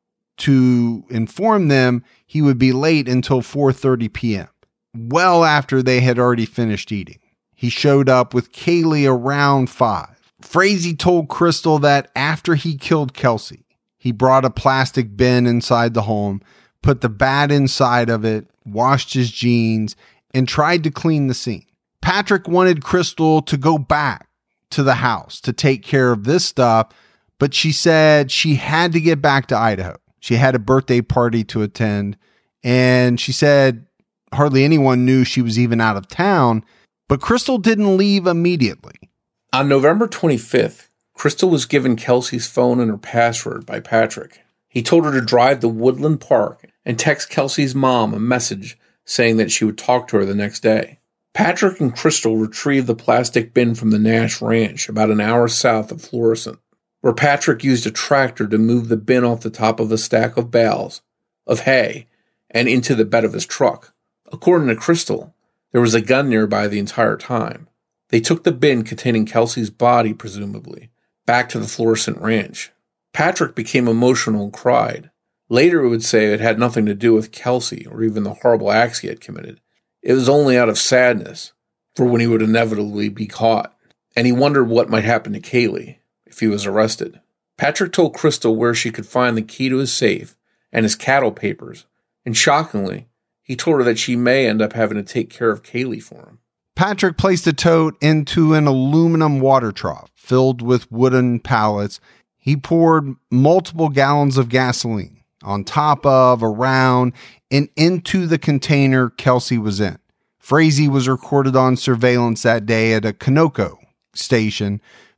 Speaker 2: to inform them he would be late until four thirty p.m., well after they had already finished eating. He showed up with Kaylee around five. Frazee told Crystal that after he killed Kelsey, he brought a plastic bin inside the home, put the bat inside of it, washed his jeans, and tried to clean the scene. Patrick wanted Crystal to go back to the house to take care of this stuff, but she said she had to get back to Idaho. She had a birthday party to attend, and she said hardly anyone knew she was even out of town, but Crystal didn't leave immediately.
Speaker 3: On November twenty-fifth, Crystal was given Kelsey's phone and her password by Patrick. He told her to drive to Woodland Park and text Kelsey's mom a message saying that she would talk to her the next day. Patrick and Crystal retrieved the plastic bin from the Nash Ranch about an hour south of Florissant, where Patrick used a tractor to move the bin off the top of a stack of bales of hay and into the bed of his truck. According to Crystal, there was a gun nearby the entire time. They took the bin containing Kelsey's body, presumably, back to the Florissant Ranch. Patrick became emotional and cried. Later it would say it had nothing to do with Kelsey or even the horrible acts he had committed. It was only out of sadness for when he would inevitably be caught, and he wondered what might happen to Kaylee if he was arrested. Patrick told Crystal where she could find the key to his safe and his cattle papers, and shockingly, he told her that she may end up having to take care of Kaylee for him.
Speaker 2: Patrick placed the tote into an aluminum water trough filled with wooden pallets. He poured multiple gallons of gasoline on top of, around, and into the container Kelsey was in. Frazee was recorded on surveillance that day at a Conoco station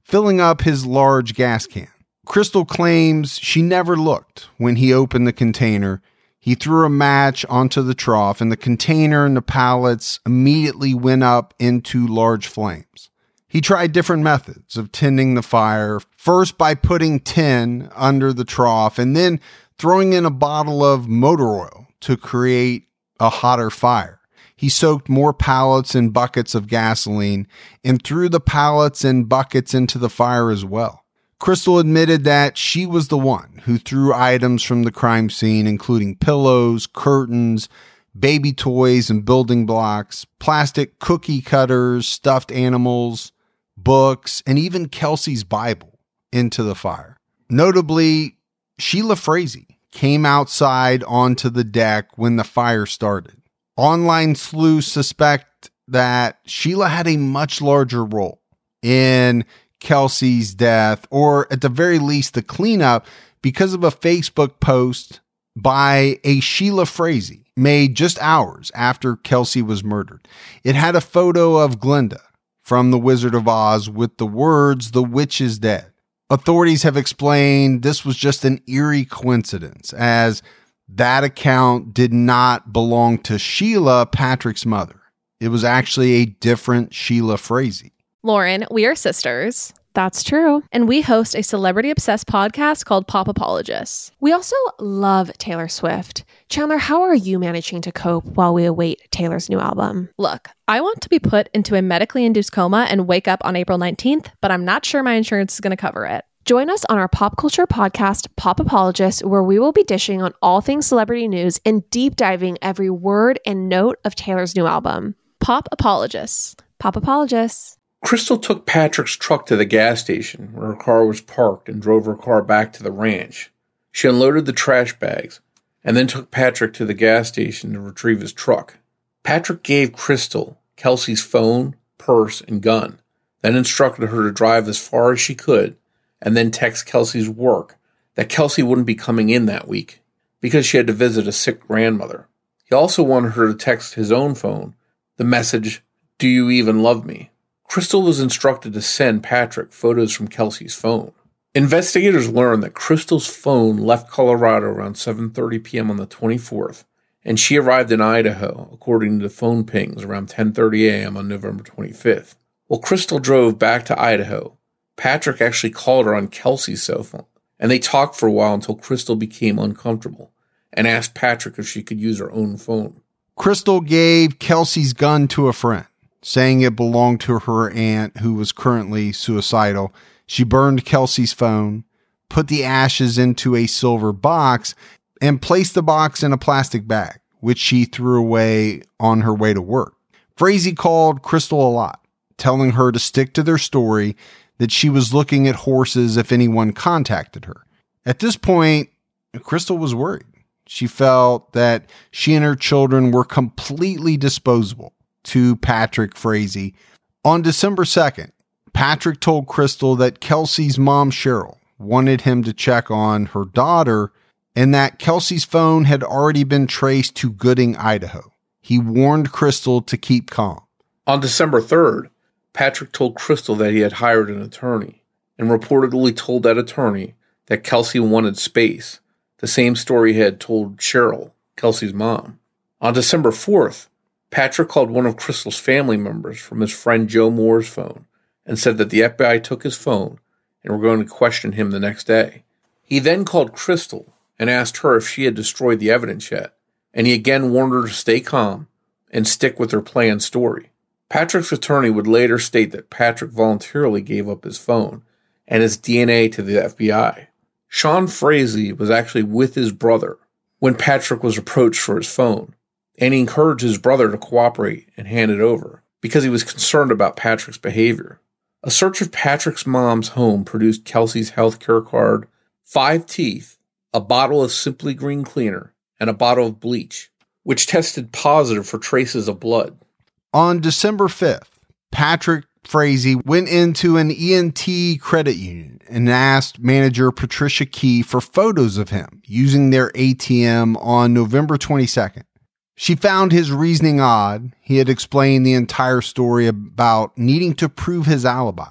Speaker 2: filling up his large gas can. Crystal claims she never looked when he opened the container. He threw a match onto the trough, and the container and the pallets immediately went up into large flames. He tried different methods of tending the fire, first by putting tin under the trough and then throwing in a bottle of motor oil to create a hotter fire. He soaked more pallets and buckets of gasoline and threw the pallets and buckets into the fire as well. Crystal admitted that she was the one who threw items from the crime scene, including pillows, curtains, baby toys and building blocks, plastic cookie cutters, stuffed animals, books, and even Kelsey's Bible into the fire. Notably, Sheila Frazee came outside onto the deck when the fire started. Online sleuths suspect that Sheila had a much larger role in Kelsey's death, or at the very least the cleanup, because of a Facebook post by a Sheila Frazee made just hours after Kelsey was murdered. It had a photo of Glinda from The Wizard of Oz with the words, "The witch is dead." Authorities have explained this was just an eerie coincidence, as that account did not belong to Sheila, Patrick's mother. It was actually a different Sheila Frazee.
Speaker 8: Lauren, we are sisters.
Speaker 9: That's true.
Speaker 8: And we host a celebrity-obsessed podcast called Pop Apologists.
Speaker 9: We also love Taylor Swift. Chandler, how are you managing to cope while we await Taylor's new album?
Speaker 8: Look, I want to be put into a medically induced coma and wake up on April nineteenth, but I'm not sure my insurance is going to cover it.
Speaker 9: Join us on our pop culture podcast, Pop Apologists, where we will be dishing on all things celebrity news and deep diving every word and note of Taylor's new album.
Speaker 8: Pop Apologists.
Speaker 9: Pop Apologists.
Speaker 3: Crystal took Patrick's truck to the gas station where her car was parked and drove her car back to the ranch. She unloaded the trash bags and then took Patrick to the gas station to retrieve his truck. Patrick gave Crystal Kelsey's phone, purse, and gun, then instructed her to drive as far as she could and then text Kelsey's work that Kelsey wouldn't be coming in that week because she had to visit a sick grandmother. He also wanted her to text his own phone the message, "Do you even love me?" Crystal was instructed to send Patrick photos from Kelsey's phone. Investigators learned that Crystal's phone left Colorado around seven thirty p.m. on the twenty-fourth, and she arrived in Idaho, according to phone pings, around ten thirty a.m. on November twenty-fifth. While Crystal drove back to Idaho, Patrick actually called her on Kelsey's cell phone, and they talked for a while until Crystal became uncomfortable and asked Patrick if she could use her own phone.
Speaker 2: Crystal gave Kelsey's gun to a friend, saying it belonged to her aunt who was currently suicidal. She burned Kelsey's phone, put the ashes into a silver box, and placed the box in a plastic bag, which she threw away on her way to work. Frazee called Crystal a lot, telling her to stick to their story, that she was looking at horses if anyone contacted her. At this point, Crystal was worried. She felt that she and her children were completely disposable to Patrick Frazee. On December second, Patrick told Crystal that Kelsey's mom, Cheryl, wanted him to check on her daughter and that Kelsey's phone had already been traced to Gooding, Idaho. He warned Crystal to keep calm.
Speaker 3: On December third, Patrick told Crystal that he had hired an attorney and reportedly told that attorney that Kelsey wanted space, the same story he had told Cheryl, Kelsey's mom. On December fourth, Patrick called one of Crystal's family members from his friend Joe Moore's phone and said that the F B I took his phone and were going to question him the next day. He then called Crystal and asked her if she had destroyed the evidence yet, and he again warned her to stay calm and stick with her planned story. Patrick's attorney would later state that Patrick voluntarily gave up his phone and his D N A to the F B I. Sean Frazee was actually with his brother when Patrick was approached for his phone, and he encouraged his brother to cooperate and hand it over because he was concerned about Patrick's behavior. A search of Patrick's mom's home produced Kelsey's health care card, five teeth, a bottle of Simply Green cleaner, and a bottle of bleach, which tested positive for traces of blood.
Speaker 2: On December fifth, Patrick Frazee went into an E and T credit union and asked manager Patricia Key for photos of him using their A T M on November twenty-second. She found his reasoning odd. He had explained the entire story about needing to prove his alibi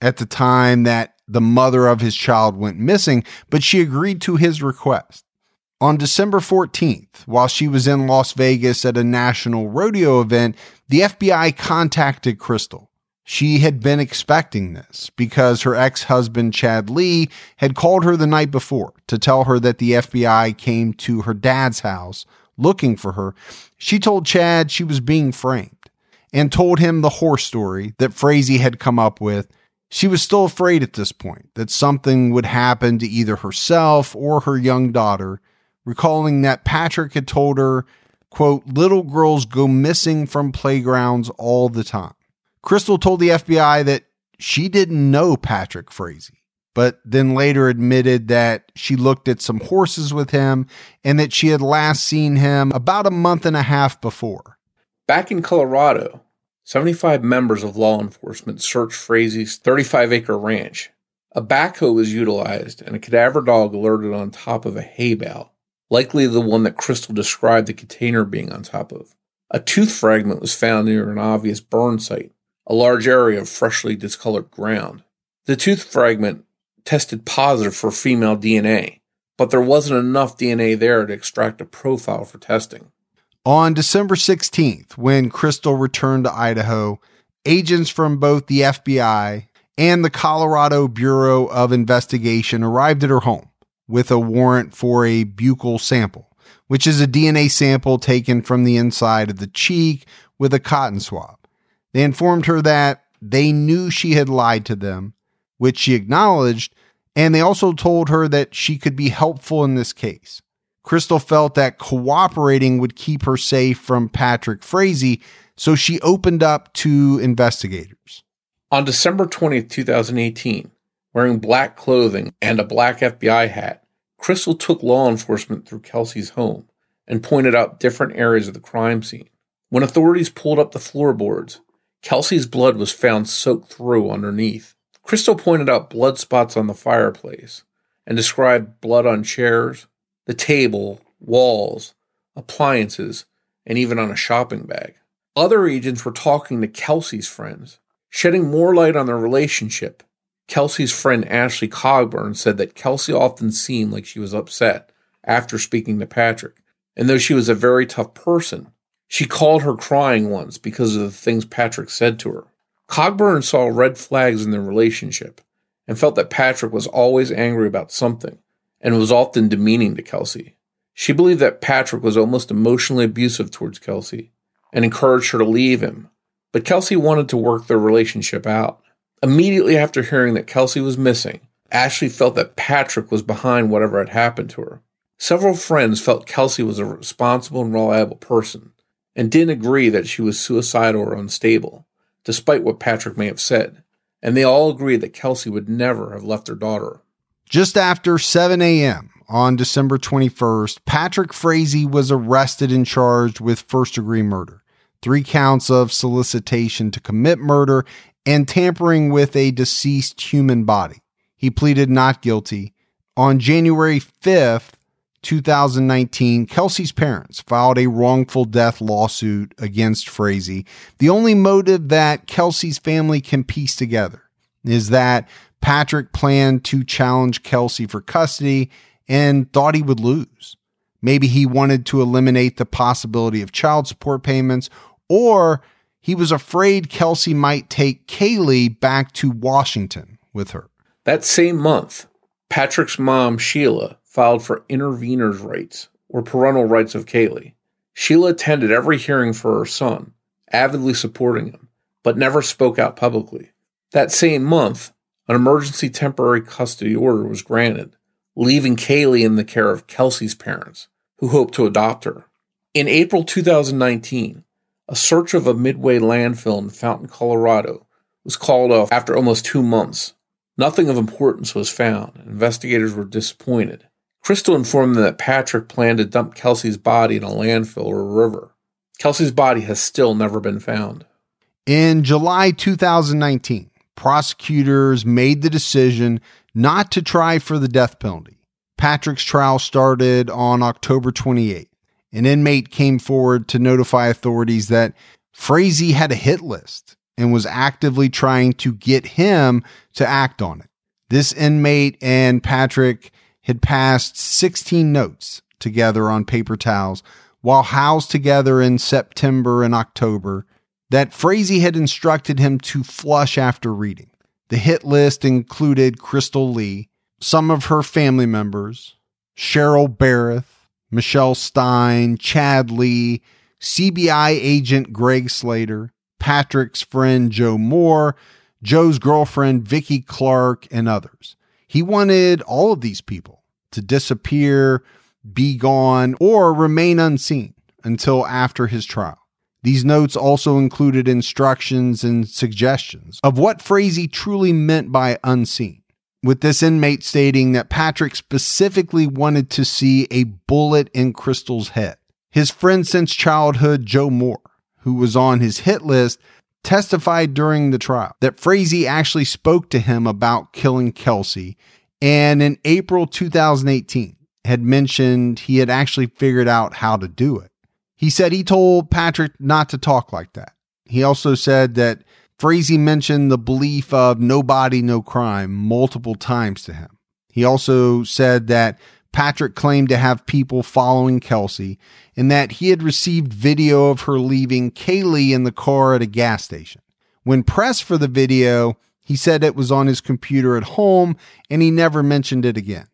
Speaker 2: at the time that the mother of his child went missing, but she agreed to his request. On December fourteenth, while she was in Las Vegas at a national rodeo event, the F B I contacted Crystal. She had been expecting this because her ex-husband, Chad Lee, had called her the night before to tell her that the F B I came to her dad's house looking for her. She told Chad she was being framed and told him the horror story that Frazee had come up with. She was still afraid at this point that something would happen to either herself or her young daughter, recalling that Patrick had told her, quote, little girls go missing from playgrounds all the time. Crystal told the F B I that she didn't know Patrick Frazee, but then later admitted that she looked at some horses with him and that she had last seen him about a month and a half before.
Speaker 3: Back in Colorado, seventy-five members of law enforcement searched Frazee's thirty-five acre ranch. A backhoe was utilized and a cadaver dog alerted on top of a hay bale, likely the one that Crystal described the container being on top of. A tooth fragment was found near an obvious burn site, a large area of freshly discolored ground. The tooth fragment tested positive for female D N A, but there wasn't enough D N A there to extract a profile for testing.
Speaker 2: On December sixteenth, when Crystal returned to Idaho, agents from both the F B I and the Colorado Bureau of Investigation arrived at her home with a warrant for a buccal sample, which is a D N A sample taken from the inside of the cheek with a cotton swab. They informed her that they knew she had lied to them, which she acknowledged, and they also told her that she could be helpful in this case. Crystal felt that cooperating would keep her safe from Patrick Frazee, so she opened up to investigators.
Speaker 3: On December twentieth, twenty eighteen, wearing black clothing and a black F B I hat, Crystal took law enforcement through Kelsey's home and pointed out different areas of the crime scene. When authorities pulled up the floorboards, Kelsey's blood was found soaked through underneath. Crystal pointed out blood spots on the fireplace and described blood on chairs, the table, walls, appliances, and even on a shopping bag. Other agents were talking to Kelsey's friends, shedding more light on their relationship. Kelsey's friend Ashley Cogburn said that Kelsey often seemed like she was upset after speaking to Patrick, and though she was a very tough person, she called her crying once because of the things Patrick said to her. Cogburn saw red flags in their relationship and felt that Patrick was always angry about something and was often demeaning to Kelsey. She believed that Patrick was almost emotionally abusive towards Kelsey and encouraged her to leave him, but Kelsey wanted to work their relationship out. Immediately after hearing that Kelsey was missing, Ashley felt that Patrick was behind whatever had happened to her. Several friends felt Kelsey was a responsible and reliable person and didn't agree that she was suicidal or unstable, despite what Patrick may have said, and they all agreed that Kelsey would never have left her daughter.
Speaker 2: Just after seven a.m. on December twenty-first, Patrick Frazee was arrested and charged with first-degree murder, three counts of solicitation to commit murder, and tampering with a deceased human body. He pleaded not guilty. On January fifth, twenty nineteen, Kelsey's parents filed a wrongful death lawsuit against Frazee. The only motive that Kelsey's family can piece together is that Patrick planned to challenge Kelsey for custody and thought he would lose. Maybe he wanted to eliminate the possibility of child support payments, or he was afraid Kelsey might take Kaylee back to Washington with her.
Speaker 3: That same month, Patrick's mom, Sheila, filed for intervener's rights, or parental rights of Kaylee. Sheila attended every hearing for her son, avidly supporting him, but never spoke out publicly. That same month, an emergency temporary custody order was granted, leaving Kaylee in the care of Kelsey's parents, who hoped to adopt her. In April two thousand nineteen, a search of a Midway landfill in Fountain, Colorado, was called off after almost two months. Nothing of importance was found. Investigators were disappointed. Crystal informed them that Patrick planned to dump Kelsey's body in a landfill or a river. Kelsey's body has still never been found.
Speaker 2: In July two thousand nineteen, prosecutors made the decision not to try for the death penalty. Patrick's trial started on October twenty-eighth. An inmate came forward to notify authorities that Frazee had a hit list and was actively trying to get him to act on it. This inmate and Patrick had passed sixteen notes together on paper towels while housed together in September and October that Frazee had instructed him to flush after reading. The hit list included Crystal Lee, some of her family members, Cheryl Barrett, Michelle Stein, Chad Lee, C B I agent Greg Slater, Patrick's friend Joe Moore, Joe's girlfriend Vicky Clark, and others. He wanted all of these people to disappear, be gone, or remain unseen until after his trial. These notes also included instructions and suggestions of what Frazee truly meant by unseen, with this inmate stating that Patrick specifically wanted to see a bullet in Crystal's head. His friend since childhood, Joe Moore, who was on his hit list, testified during the trial that Frazee actually spoke to him about killing Kelsey, and in April two thousand eighteen had mentioned he had actually figured out how to do it. He said he told Patrick not to talk like that. He also said that Frazee mentioned the belief of no body, no crime multiple times to him. He also said that Patrick claimed to have people following Kelsey and that he had received video of her leaving Kaylee in the car at a gas station. When pressed for the video, he said it was on his computer at home and he never mentioned it again.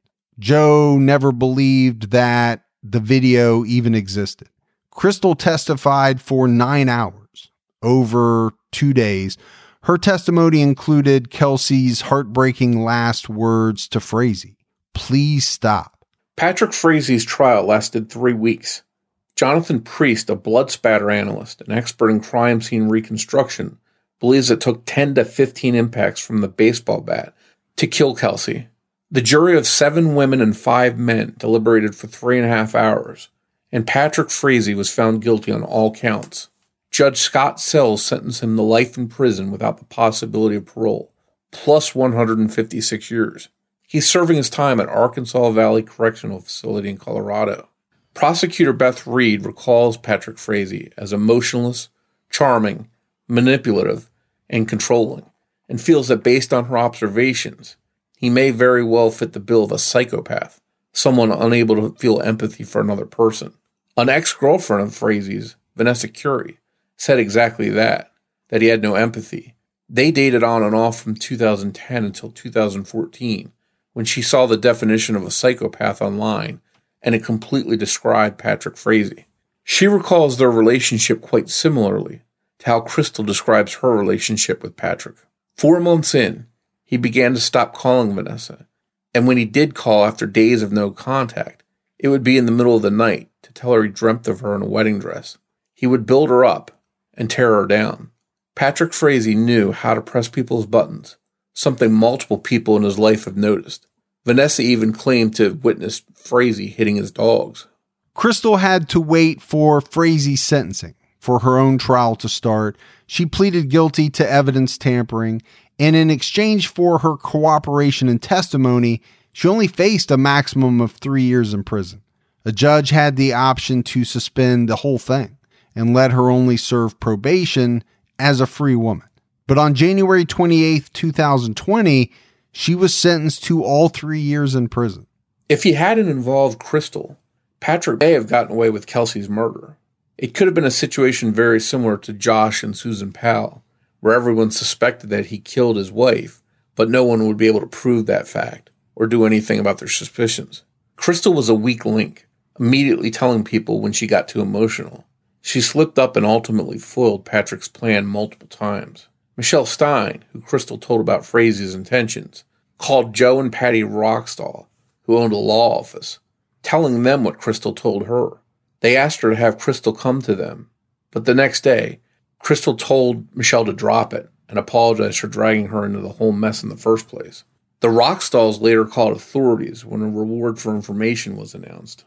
Speaker 2: Joe never believed that the video even existed. Crystal testified for nine hours, over two days. Her testimony included Kelsey's heartbreaking last words to Frazee: "Please stop."
Speaker 3: Patrick Frazee's trial lasted three weeks. Jonathan Priest, a blood spatter analyst, an expert in crime scene reconstruction, believes it took ten to fifteen impacts from the baseball bat to kill Kelsey. The jury of seven women and five men deliberated for three and a half hours, and Patrick Frazee was found guilty on all counts. Judge Scott Sells sentenced him to life in prison without the possibility of parole, plus one hundred fifty-six years. He's serving his time at Arkansas Valley Correctional Facility in Colorado. Prosecutor Beth Reed recalls Patrick Frazee as emotionless, charming, manipulative, and controlling, and feels that based on her observations, he may very well fit the bill of a psychopath, someone unable to feel empathy for another person. An ex-girlfriend of Frazee's, Vanessa Curie, said exactly that, that he had no empathy. They dated on and off from two thousand ten until two thousand fourteen, when she saw the definition of a psychopath online, and it completely described Patrick Frazee. She recalls their relationship quite similarly to how Crystal describes her relationship with Patrick. Four months in, he began to stop calling Vanessa, and when he did call after days of no contact, it would be in the middle of the night to tell her he dreamt of her in a wedding dress. He would build her up and tear her down. Patrick Frazee knew how to press people's buttons, something multiple people in his life have noticed. Vanessa even claimed to have witnessed Frazee hitting his dogs.
Speaker 2: Crystal had to wait for Frazee's sentencing for her own trial to start. She pleaded guilty to evidence tampering, and in exchange for her cooperation and testimony, she only faced a maximum of three years in prison. A judge had the option to suspend the whole thing and let her only serve probation as a free woman. But on January twenty-eighth, twenty twenty, she was sentenced to all three years in prison.
Speaker 3: If he hadn't involved Crystal, Patrick may have gotten away with Kelsey's murder. It could have been a situation very similar to Josh and Susan Powell, where everyone suspected that he killed his wife, but no one would be able to prove that fact or do anything about their suspicions. Crystal was a weak link, immediately telling people when she got too emotional. She slipped up and ultimately foiled Patrick's plan multiple times. Michelle Stein, who Crystal told about Frazee's intentions, called Joe and Patty Rockstall, who owned a law office, telling them what Crystal told her. They asked her to have Crystal come to them, but the next day, Crystal told Michelle to drop it and apologized for dragging her into the whole mess in the first place. The Rockstalls later called authorities when a reward for information was announced.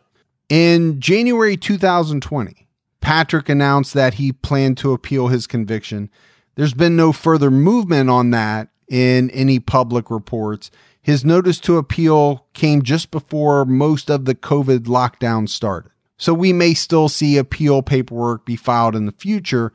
Speaker 2: In January two thousand twenty, Patrick announced that he planned to appeal his conviction. There's been no further movement on that in any public reports. His notice to appeal came just before most of the COVID lockdown started. So we may still see appeal paperwork be filed in the future.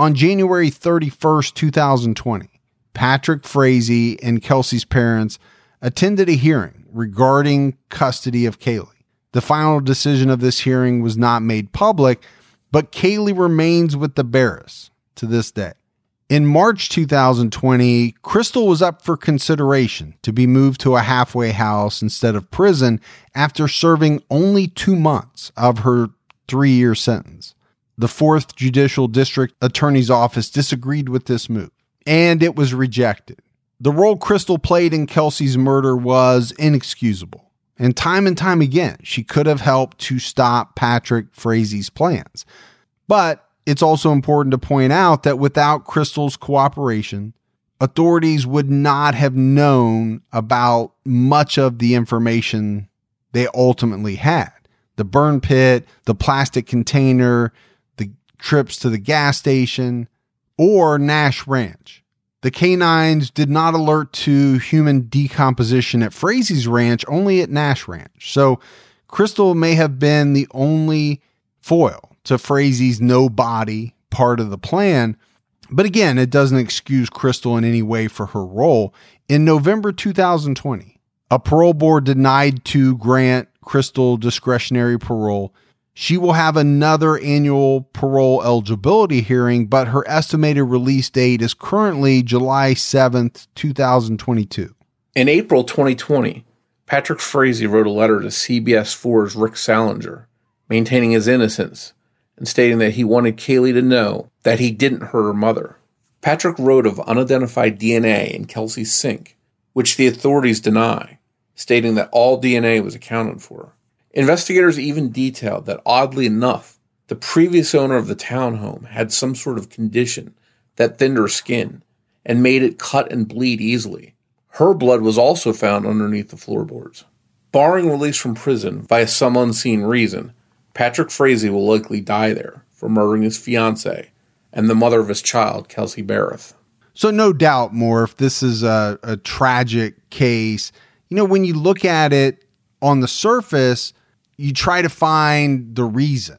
Speaker 2: On January thirty-first, twenty twenty, Patrick Frazee and Kelsey's parents attended a hearing regarding custody of Kaylee. The final decision of this hearing was not made public, but Kaylee remains with the Barris to this day. In March twenty twenty, Crystal was up for consideration to be moved to a halfway house instead of prison after serving only two months of her three-year sentence. The fourth Judicial District Attorney's Office disagreed with this move, and it was rejected. The role Crystal played in Kelsey's murder was inexcusable, and time and time again, she could have helped to stop Patrick Frazee's plans. But it's also important to point out that without Crystal's cooperation, authorities would not have known about much of the information they ultimately had. The burn pit, the plastic container, the trips to the gas station, or Nash Ranch. The canines did not alert to human decomposition at Frazee's ranch, only at Nash Ranch. So Crystal may have been the only foil to Frazee's no body part of the plan. But again, it doesn't excuse Crystal in any way for her role. In November twenty twenty, a parole board denied to grant Crystal discretionary parole. She will have another annual parole eligibility hearing, but her estimated release date is currently July seventh, twenty twenty-two.
Speaker 3: In April twenty twenty, Patrick Frazee wrote a letter to C B S four's Rick Salinger, maintaining his innocence and stating that he wanted Kaylee to know that he didn't hurt her mother. Patrick wrote of unidentified D N A in Kelsey's sink, which the authorities deny, stating that all D N A was accounted for. Investigators even detailed that, oddly enough, the previous owner of the townhome had some sort of condition that thinned her skin and made it cut and bleed easily. Her blood was also found underneath the floorboards. Barring release from prison via some unseen reason, Patrick Frazee will likely die there for murdering his fiancée and the mother of his child, Kelsey Barrett.
Speaker 2: So no doubt, Morph, this is a, a tragic case. You know, when you look at it on the surface, you try to find the reason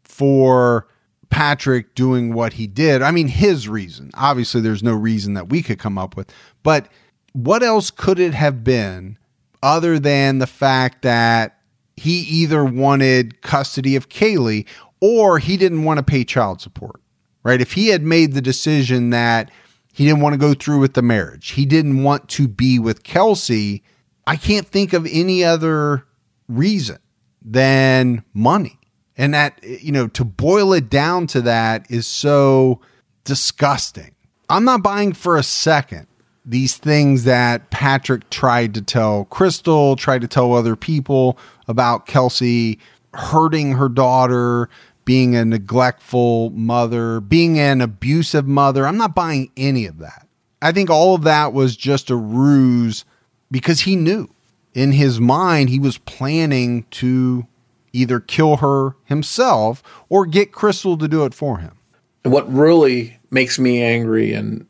Speaker 2: for Patrick doing what he did. I mean, his reason. Obviously, there's no reason that we could come up with. But what else could it have been other than the fact that he either wanted custody of Kaylee or he didn't want to pay child support, right? If he had made the decision that he didn't want to go through with the marriage, he didn't want to be with Kelsey, I can't think of any other reason than money. And that, you know, to boil it down to that is so disgusting. I'm not buying for a second these things that Patrick tried to tell Crystal, tried to tell other people about Kelsey hurting her daughter, being a neglectful mother, being an abusive mother. I'm not buying any of that. I think all of that was just a ruse because he knew in his mind he was planning to either kill her himself or get Crystal to do it for him.
Speaker 3: And what really makes me angry and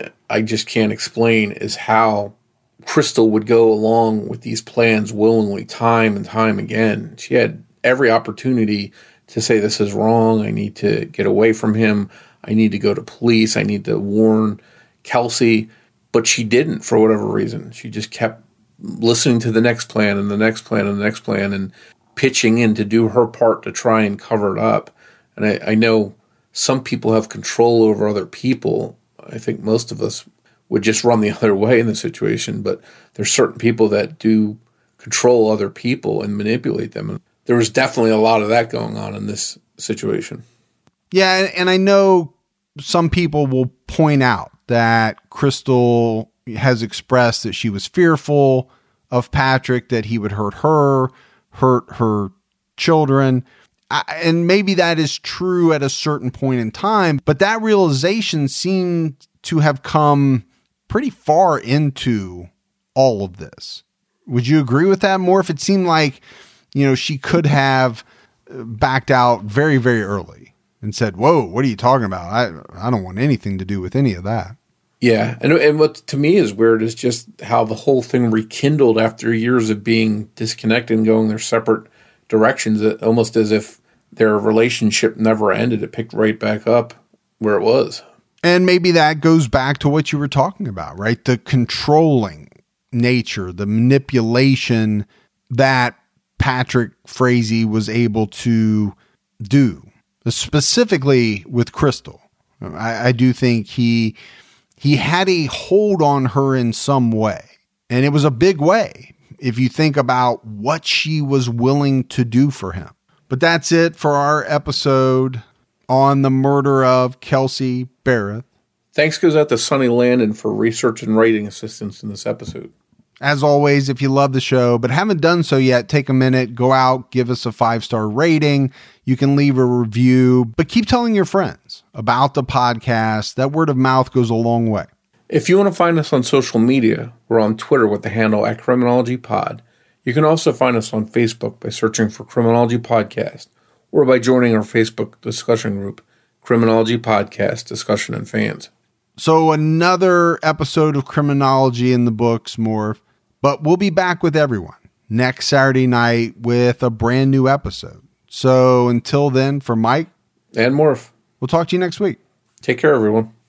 Speaker 3: I just can't explain is how Crystal would go along with these plans willingly time and time again. She had every opportunity to say, this is wrong. I need to get away from him. I need to go to police. I need to warn Kelsey. But she didn't for whatever reason. She just kept listening to the next plan and the next plan and the next plan and pitching in to do her part to try and cover it up. And I, I know some people have control over other people. I think most of us would just run the other way in the situation, but there's certain people that do control other people and manipulate them. And there was definitely a lot of that going on in this situation.
Speaker 2: Yeah, and I know some people will point out that Crystal has expressed that she was fearful of Patrick, that he would hurt her, hurt her children. And maybe that is true at a certain point in time, but that realization seemed to have come pretty far into all of this. Would you agree with that more? If it seemed like, you know, she could have backed out very, very early and said, whoa, what are you talking about? I I don't want anything to do with any of that.
Speaker 3: Yeah. And, and what to me is weird is just how the whole thing rekindled after years of being disconnected and going their separate directions, almost as if their relationship never ended. It picked right back up where it was.
Speaker 2: And maybe that goes back to what you were talking about, right? The controlling nature, the manipulation that Patrick Frazee was able to do, specifically with Crystal. I, I do think he he had a hold on her in some way, and it was a big way if you think about what she was willing to do for him. But that's it for our episode on the murder of Kelsey Barrett.
Speaker 3: Thanks goes out to Sonny Landon for research and writing assistance in this episode.
Speaker 2: As always, if you love the show but haven't done so yet, take a minute, go out, give us a five-star rating. You can leave a review, but keep telling your friends about the podcast. That word of mouth goes a long way.
Speaker 3: If you want to find us on social media, we're on Twitter with the handle at Criminology Pod. You can also find us on Facebook by searching for Criminology Podcast or by joining our Facebook discussion group, Criminology Podcast Discussion and Fans.
Speaker 2: So another episode of Criminology in the books, Morph. But we'll be back with everyone next Saturday night with a brand new episode. So until then, for Mike
Speaker 3: and Morph,
Speaker 2: we'll talk to you next week.
Speaker 3: Take care, everyone.